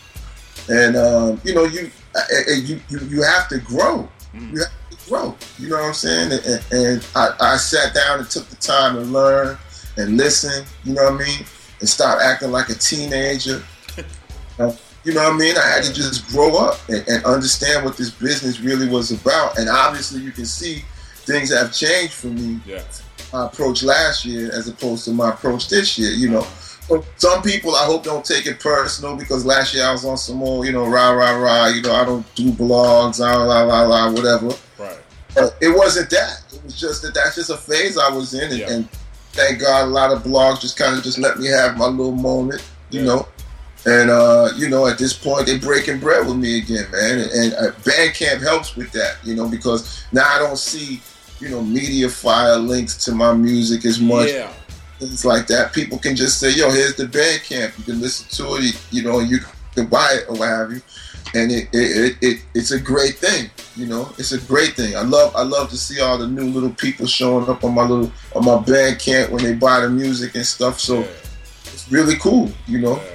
And, um, you know, you, you, you, you have to grow. Mm. You have grow, you know what I'm saying? And, and I, I sat down and took the time to learn and listen, you know what I mean? And stop acting like a teenager. uh, you know what I mean? I had to just grow up and, and understand what this business really was about. And obviously you can see things have changed for me. Yeah. My approach last year as opposed to my approach this year, you know. But some people I hope don't take it personal because last year I was on some more, you know, rah, rah, rah, you know, I don't do blogs, la, la, la, la, whatever. Right. But it wasn't that. It was just that that's just a phase I was in. And, yeah. and thank God a lot of blogs just kind of just let me have my little moment, you yeah. know. And, uh, you know, at this point, they're breaking bread with me again, man. And, and uh, Bandcamp helps with that, you know, because now I don't see, you know, media file links to my music as much. Yeah. Things like that. People can just say, yo, here's the Bandcamp. You can listen to it, you know, you can buy it or what have you. And it, it, it, it it's a great thing, you know. It's a great thing. I love I love to see all the new little people showing up on my little on my Bandcamp when they buy the music and stuff. So yeah. it's really cool, you know. Yeah.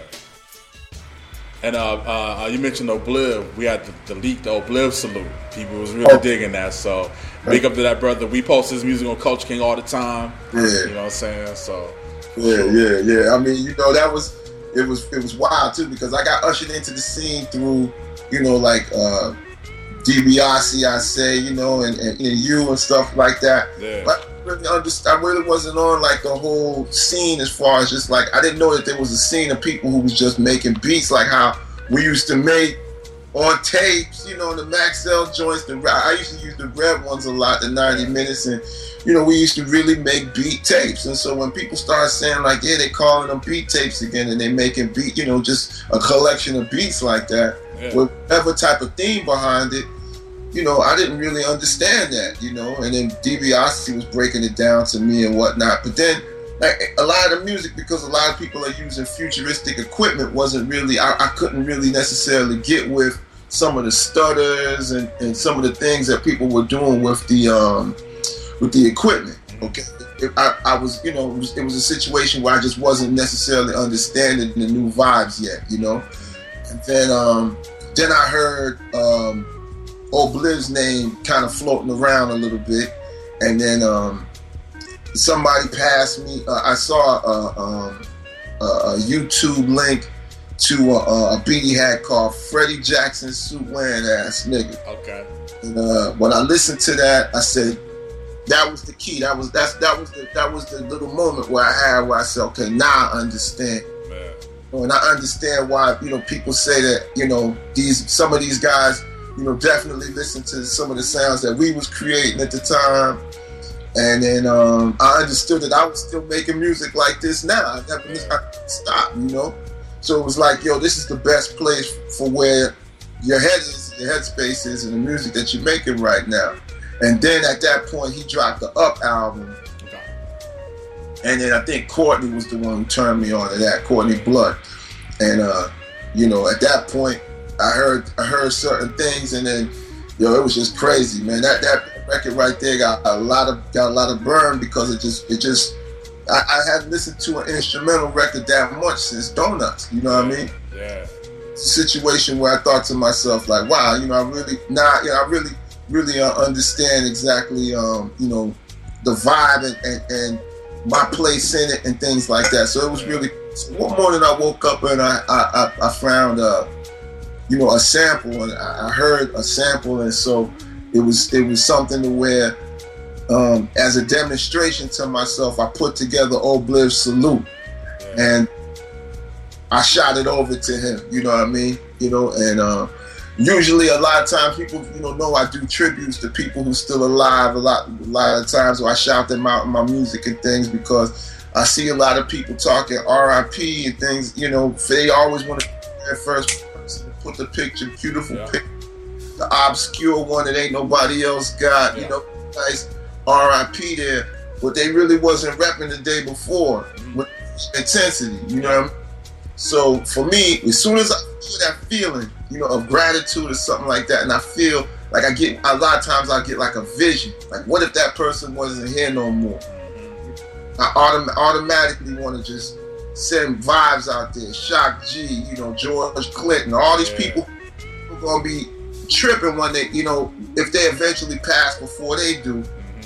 And uh, uh, you mentioned Obliv. We had the, the leaked Obliv salute. People was really oh. digging that. So big up to that brother. We post his music on Culture King all the time. Yeah. You know what I'm saying? So yeah, sure. yeah, yeah. I mean, you know, that was it was it was wild too because I got ushered into the scene through, you know, like uh, DiBiase, I say, you know, and, and, and you and stuff like that. Yeah. But I really understand. I really wasn't on like the whole scene as far as just like I didn't know that there was a scene of people who was just making beats like how we used to make on tapes, you know, the Maxell joints. The I used to use the red ones a lot, the ninety minutes, and you know, we used to really make beat tapes. And so when people start saying like, yeah, they calling them beat tapes again, and they making beat, you know, just a collection of beats like that, yeah. with whatever type of theme behind it, you know, I didn't really understand that, you know. And then DiBiase was breaking it down to me and whatnot. But then like, a lot of the music, because a lot of people are using futuristic equipment, wasn't really, I, I couldn't really necessarily get with some of the stutters and, and some of the things that people were doing with the um, with the equipment. Okay, it, I, I was, you know, it was, it was a situation where I just wasn't necessarily understanding the new vibes yet, you know. And then, um, then I heard um, Obliv's name kind of floating around a little bit, and then um, somebody passed me. Uh, I saw a, um, a, a YouTube link to a, a beat he had called Freddie Jackson Suit Wearing Ass Nigga. Okay. And uh, when I listened to that, I said, that was the key. That was that's that was the that was the little moment where I had where I said, okay, now I understand. Man. And I understand why, you know, people say that, you know, these some of these guys, you know, definitely listen to some of the sounds that we was creating at the time. And then um, I understood that I was still making music like this now. I never I couldn't stop, you know. So it was like, yo, this is the best place for where your head is, your headspace is, and the music that you're making right now. And then at that point, he dropped the Up album. Okay. And then I think Courtney was the one who turned me on to that, Courtney Blood. And uh, you know, at that point, I heard I heard certain things, and then yo, it was just crazy, man. That that record right there got a lot of got a lot of burn because it just it just I, I hadn't listened to an instrumental record that much since Donuts. You know what I mean? Yeah. It's a situation where I thought to myself, like, wow, you know, I really now, you know, I really. really uh, understand exactly, um, you know, the vibe and, and, and my place in it and things like that. So it was really, so one morning I woke up and I I, I found, uh, you know, a sample, and I heard a sample, and so it was it was something to where, um, as a demonstration to myself, I put together Obliv Salute, and I shot it over to him. You know what I mean? You know, and uh, usually a lot of times people, you know, know I do tributes to people who's still alive. A lot, a lot of times, where I shout them out in my music and things because I see a lot of people talking R I P and things. You know, they always want to be their first person to put the picture, beautiful Yeah. picture, the obscure one that ain't nobody else got. Yeah. You know, nice R I P there, but they really wasn't repping the day before Mm-hmm. with intensity. You know what I mean? So for me, as soon as I feel that feeling, you know, of gratitude or something like that, and I feel like I get, a lot of times I get like a vision. Like, what if that person wasn't here no more? I autom- automatically want to just send vibes out there. Shock G, you know, George Clinton, all these Yeah. people who are going to be tripping when they, you know, if they eventually pass before they do.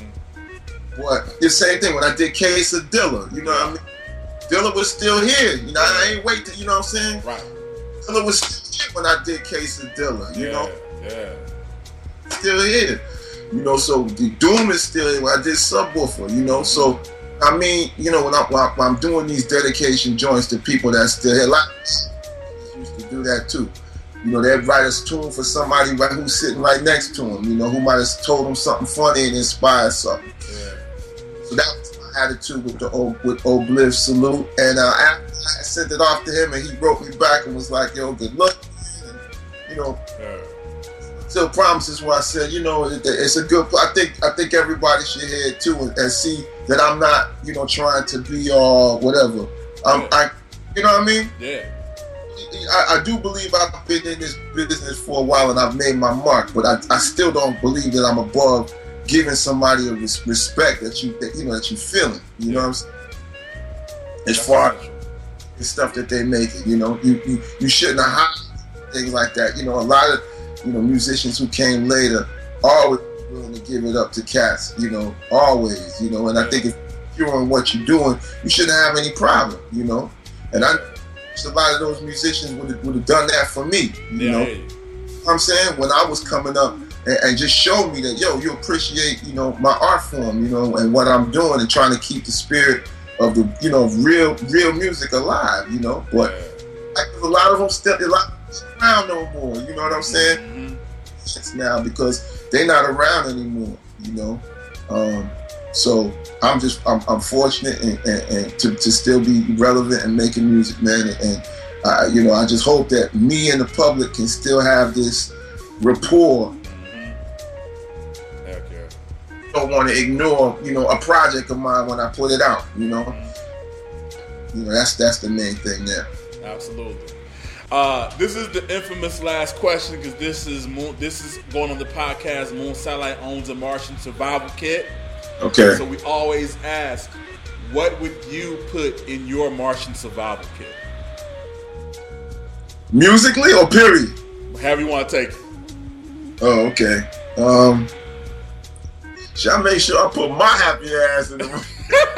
But the same thing when I did Case of Dilla, you know what I mean? Dilla was still here. You know, I ain't wait to, you know what I'm saying? Right. Dilla was still here when I did Case of Dilla, you yeah. know? Yeah. Still here. You know, so the Doom is still here when I did Subwoofer, you know? So, I mean, you know, when, I, when, I, when I'm doing these dedication joints to people that's still here, like, used to do that too. You know, they'd write a tune for somebody right, who's sitting right next to them, you know, who might have told them something funny and inspired something. Yeah. So that was my attitude with the O- with Obliv Salute. And uh, after I sent it off to him, and he wrote me back and was like, yo, good luck. And, you know, Yeah. Still Promises where I said, you know, it, it's a good, I think I think everybody should hear it too and, and see that I'm not, you know, trying to be all whatever. Um, Yeah. I, you know what I mean? Yeah. I, I do believe I've been in this business for a while and I've made my mark, but I, I still don't believe that I'm above giving somebody a res- respect that you that, you know that you feeling. You know what I'm saying? As far as the stuff that they make it, you know, you you, you shouldn't have hide things like that. You know, a lot of you know musicians who came later always willing to give it up to cats. You know, always. You know, and I think if you're doing what you're doing, you shouldn't have any problem. You know, and I. A lot of those musicians would have, would have done that for me, you Yeah, know. hey. I'm saying when I was coming up and, and just showed me that, yo, you appreciate, you know, my art form, you know, and what I'm doing and trying to keep the spirit of the, you know, real, real music alive, you know. But like, a lot of them still, a lot of them around no more, you know what I'm saying? Mm-hmm. It's now because they're not around anymore, you know. Um, so I'm just I'm, I'm fortunate and, and, and to, to still be relevant and making music, man. And, and uh, you know, I just hope that me and the public can still have this rapport. Mm-hmm. Heck yeah. Don't want to ignore, you know, a project of mine when I put it out. You know, you know that's that's the main thing there. Absolutely. Uh, this is the infamous last question because this is Moon, this is going on the podcast. Moon Satellite owns a Martian survival kit. Okay. So we always ask, what would you put in your Martian survival kit? Musically or period? However you want to take it. Oh, okay. Um, should I make sure I put my happy ass in the room?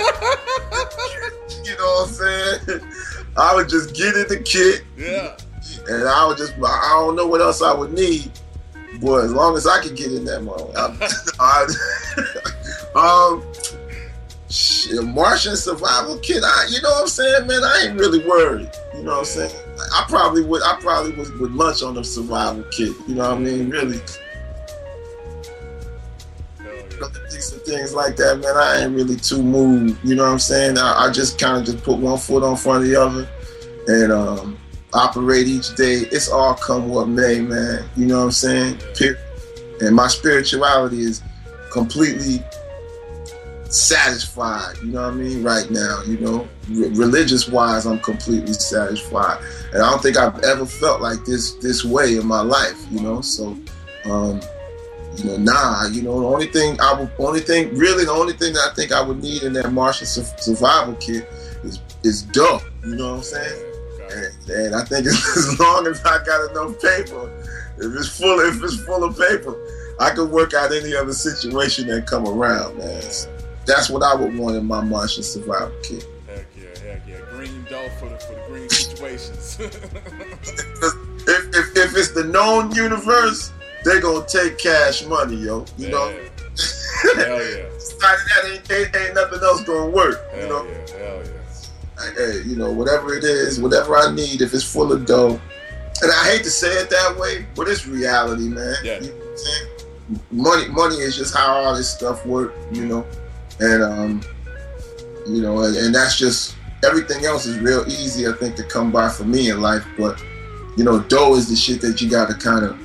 You know what I'm saying? I would just get in the kit. Yeah. And I would just, I don't know what else I would need. boy, as long as I can get in that mode. I, um, shit, Martian survival kit. I, you know what I'm saying, man? I ain't really worried. You know what I'm saying? I probably would. I probably would, would lunch on the survival kit. You know what I mean? Really. Some things like that, man. I ain't really too moved. You know what I'm saying? I, I just kind of just put one foot on front of the other, and um, operate each day. It's all come what may, man. You know what I'm saying? Period. And my spirituality is completely satisfied. You know what I mean? Right now, you know, R- religious wise, I'm completely satisfied, and I don't think I've ever felt like this this way in my life. You know, so. Um, You know, nah, you know, the only thing I would, only thing, really the only thing that I think I would need in that Martian su- survival kit is is dough. You know what I'm saying? And, and I think as long as I got enough paper, if it's full, if it's full of paper, I could work out any other situation that come around, man. So that's what I would want in my Martian survival kit. Heck yeah, heck yeah. Green dough for the for the green situations. if, if if it's the known universe, they gonna take cash money, yo. You yeah. know? Hell yeah. That ain't, ain't, ain't nothing else gonna work. Hell you know? yeah, hell yeah. Hey, you know, whatever it is, whatever I need, if it's full of dough. And I hate to say it that way, but it's reality, man. Yeah. You know what I'm saying? Money money is just how all this stuff works, you know. And um, you know, and, and that's just everything else is real easy, I think, to come by for me in life. But, you know, dough is the shit that you gotta kinda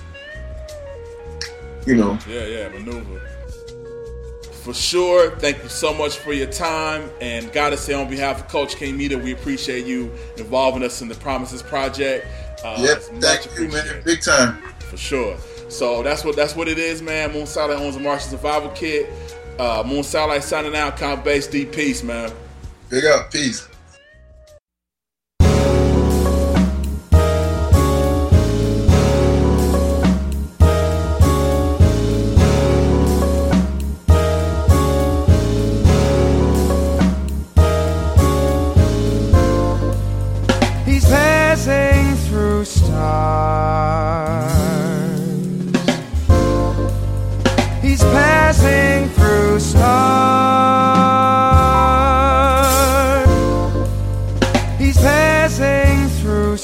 You know. Yeah, yeah, maneuver. For sure. Thank you so much for your time. And gotta say, on behalf of Coach King Meter, we appreciate you involving us in the Promises Project. Uh, yep, thank you, man. Big time. For sure. So that's what that's what it is, man. Moon Satellite owns a Martian survival kit. Uh, Moon Satellite signing out. Count Bass D. Peace, man. Big up. Peace. He's passing through stars. He's passing through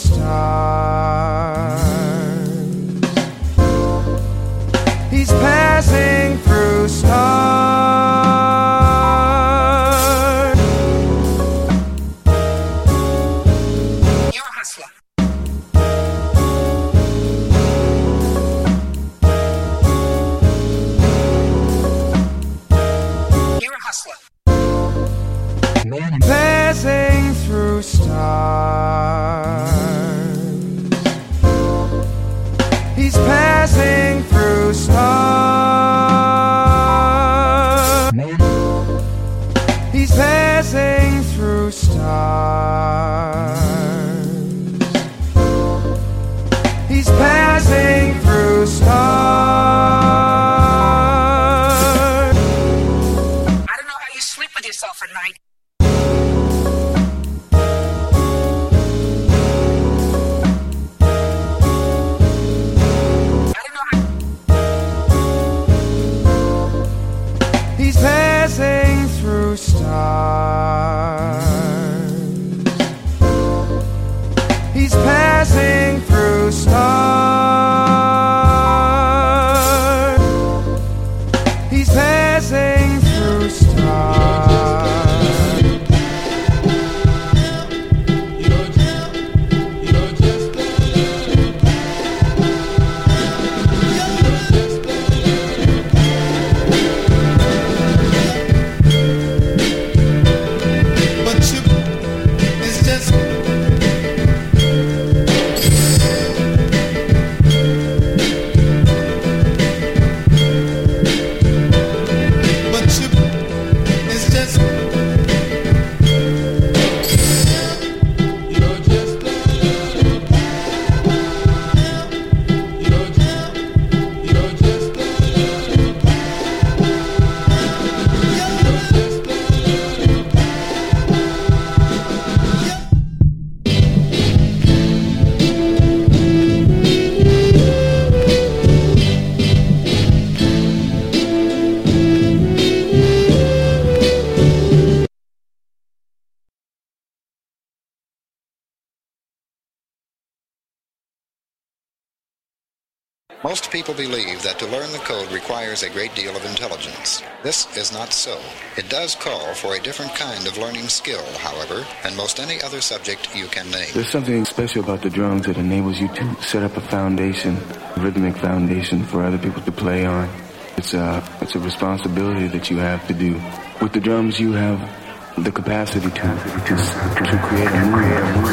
stars. He's passing through stars. You're a hustler. Passing through stars. He's passing through stars. He's passing through stars. He's passing through stars. I don't know how you sleep with yourself at night. He's passing through stars. He's passing through stars. He's passing through stars. Most people believe that to learn the code requires a great deal of intelligence. This is not so. It does call for a different kind of learning skill, however, than most any other subject you can name. There's something special about the drums that enables you to set up a foundation, a rhythmic foundation for other people to play on. It's a, it's a responsibility that you have to do. With the drums, you have the capacity to, to, to create a mood.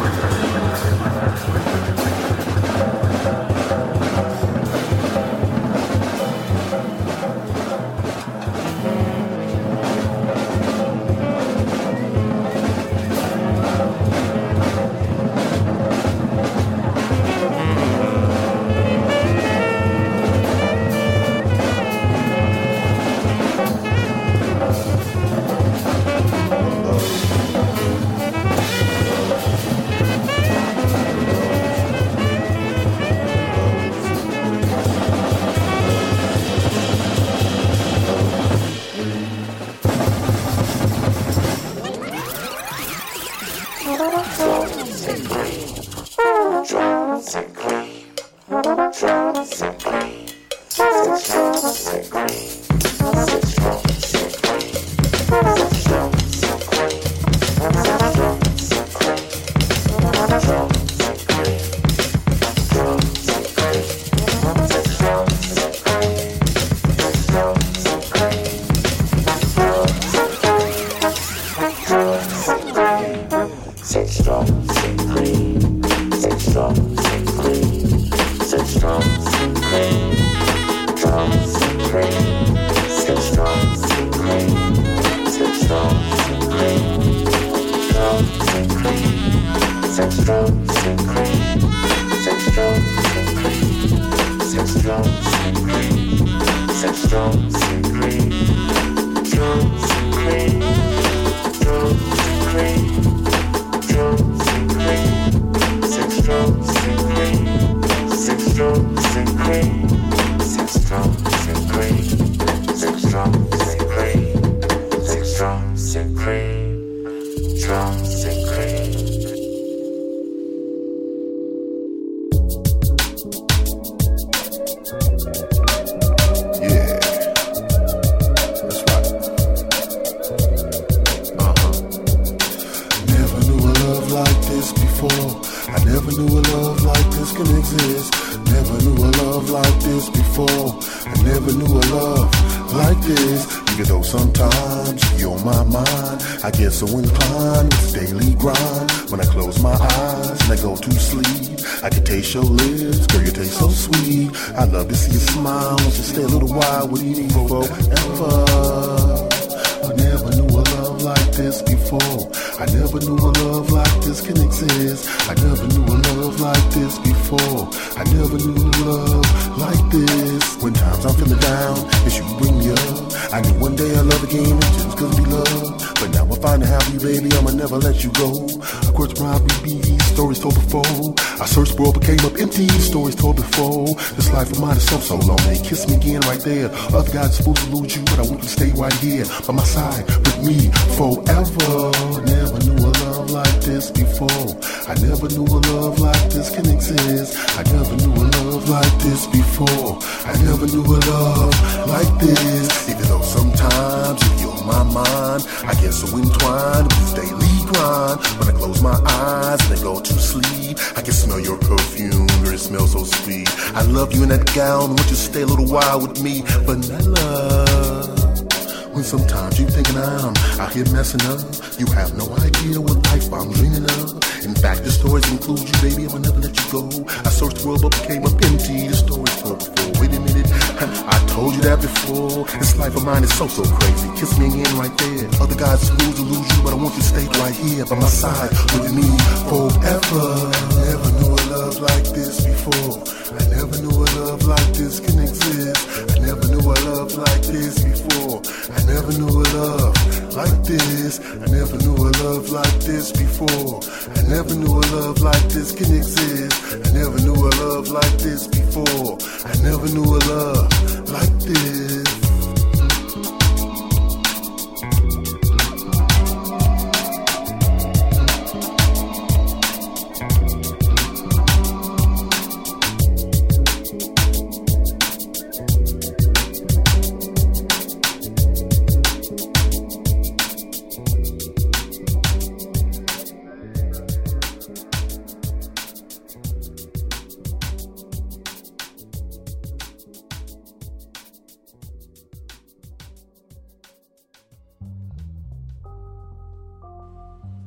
So inclined with daily grind. When I close my eyes and I go to sleep, I can taste your lips, girl, you taste so sweet. I love to see you smile, won't you stay a little while with me forever. I never knew a love like this before. I never knew a love like this can exist. I never knew a love like this before. I never knew love like this. When times I'm feeling down, it's you bring me up. I knew one day our love again, it just couldn't be love. But now I find to have you, baby, I'ma never let you go. Of course, probably be stories told before. I searched for, but came up empty. Stories told before. This life of mine is so, so lonely. Kiss me again right there. Other guys supposed to lose you, but I want you to stay right here by my side with me forever. Never knew a love like this before. I never knew a love like this can exist. I never knew a love like this before. I never knew a love like this. Even though sometimes you feel my mind, I get so entwined with this daily grind. When I close my eyes and I go to sleep, I can smell your perfume, girl, it smells so sweet. I love you in that gown, won't you stay a little while with me? Vanilla. When sometimes you thinking I'm out here messing up, you have no idea what life I'm dreaming of. In fact, the stories include you, baby, I'll never let you go. I searched the world but became up empty. The stories told before. Wait a minute, I told you that before. This life of mine is so, so crazy. Kiss me again right there. Other guys lose to lose you, but I want you to stay right here by my side with me forever. Never knew a love like this before. I never knew a love like this can exist. I never knew a love like this before. I never knew a love like this. I never knew a love like this before. I never knew a love like this can exist. I never knew a love like this before. I never knew a love like this.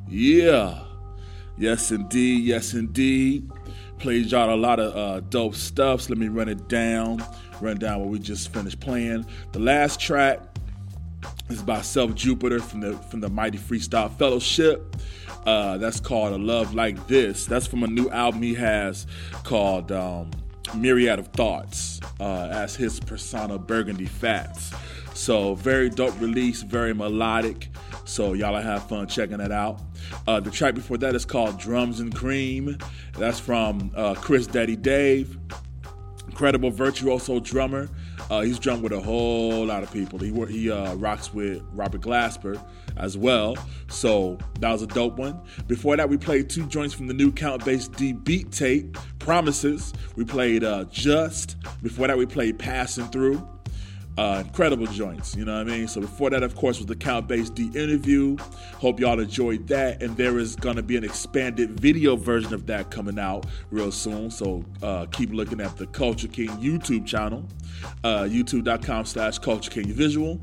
Yeah. Yes, indeed. Yes, indeed. Played y'all a lot of uh, dope stuff. So let me run it down. Run down what we just finished playing. The last track is by Self Jupiter from the from the Mighty Freestyle Fellowship. Uh, that's called A Love Like This. That's from a new album he has called um, Myriad of Thoughts, uh, as his persona Burgundy Fats. So very dope release, very melodic. So y'all will have fun checking that out. Uh, the track before that is called Drums and Cream. That's from uh, Chris Daddy Dave. Incredible virtuoso drummer. Uh, he's drummed with a whole lot of people. He he uh, rocks with Robert Glasper as well. So that was a dope one. Before that, we played two joints from the new Count Bass D beat tape, Promises. We played uh, Just. Before that, we played Passing Through. Uh, incredible joints, you know what I mean? So before that, of course, was the Count Bass D interview. Hope y'all enjoyed that. And there is going to be an expanded video version of that coming out real soon. So uh, keep looking at the Culture King YouTube channel, uh, youtube.com slash Culture King Visual.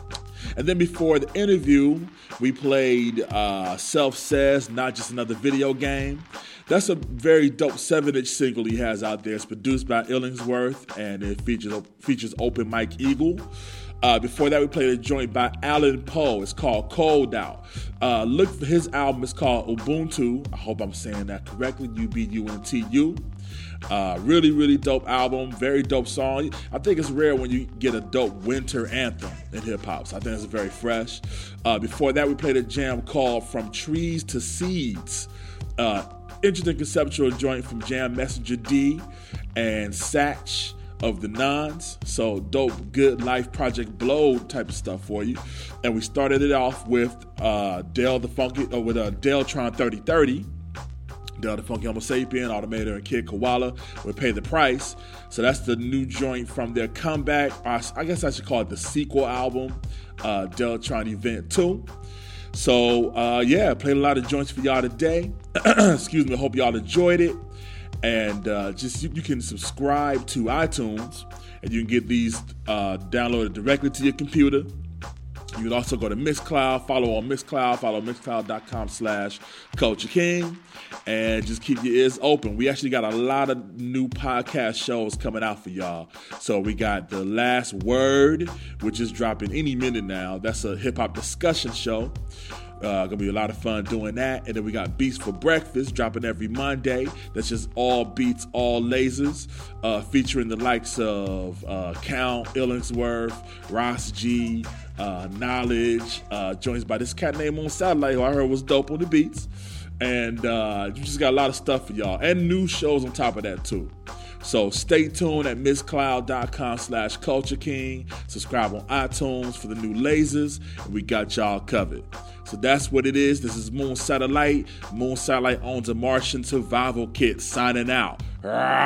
And then before the interview, we played uh, Self Says, Not Just Another Video Game. That's a very dope seven-inch single he has out there. It's produced by Illingsworth, and it features features Open Mike Eagle. Uh, before that, we played a joint by Alan Poe. It's called Cold Out. Uh, look for his album. It's called Ubuntu. I hope I'm saying that correctly. U B U N T U. Uh, really, really dope album. Very dope song. I think it's rare when you get a dope winter anthem in hip-hop. So I think it's very fresh. Uh, before that, we played a jam called From Trees to Seeds. Uh, Interesting conceptual joint from Jam Messenger D and Satch of the Nons. So dope, good life Project Blow type of stuff for you. And we started it off with uh, Dale the Funky, or with uh, Deltron thirty thirty. Dale the Funky Homo Sapien, Automator, and Kid Koala would Pay the Price. So that's the new joint from their comeback. I guess I should call it the sequel album, uh, Deltron Event two. So, uh, yeah, played a lot of joints for y'all today. Excuse me. Hope y'all enjoyed it. And uh, just you, you can subscribe to iTunes, and you can get these uh, downloaded directly to your computer. You can also go to Mixcloud, follow on Mixcloud, follow mixcloud.com slash Culture King, and just keep your ears open. We actually got a lot of new podcast shows coming out for y'all. So we got The Last Word, which is dropping any minute now. That's a hip-hop discussion show. Uh, gonna be a lot of fun doing that. And then we got Beats for Breakfast dropping every Monday. That's just all beats, all lasers, uh, featuring the likes of uh, Count, Illingsworth, Ross G, uh, Knowledge, uh, joints by this cat named Moon Satellite, who I heard was dope on the beats. And uh, you just got a lot of stuff for y'all, and new shows on top of that too. So stay tuned at mixcloud.com slash Culture King. Subscribe on iTunes for the new lasers, and we got y'all covered. So that's what it is. This is Moon Satellite. Moon Satellite owns a Martian survival kit. Signing out.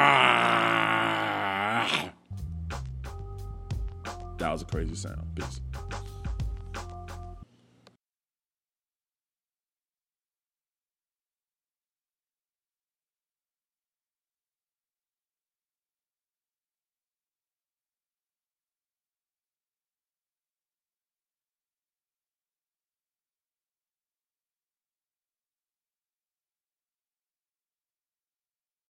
That was a crazy sound. Peace.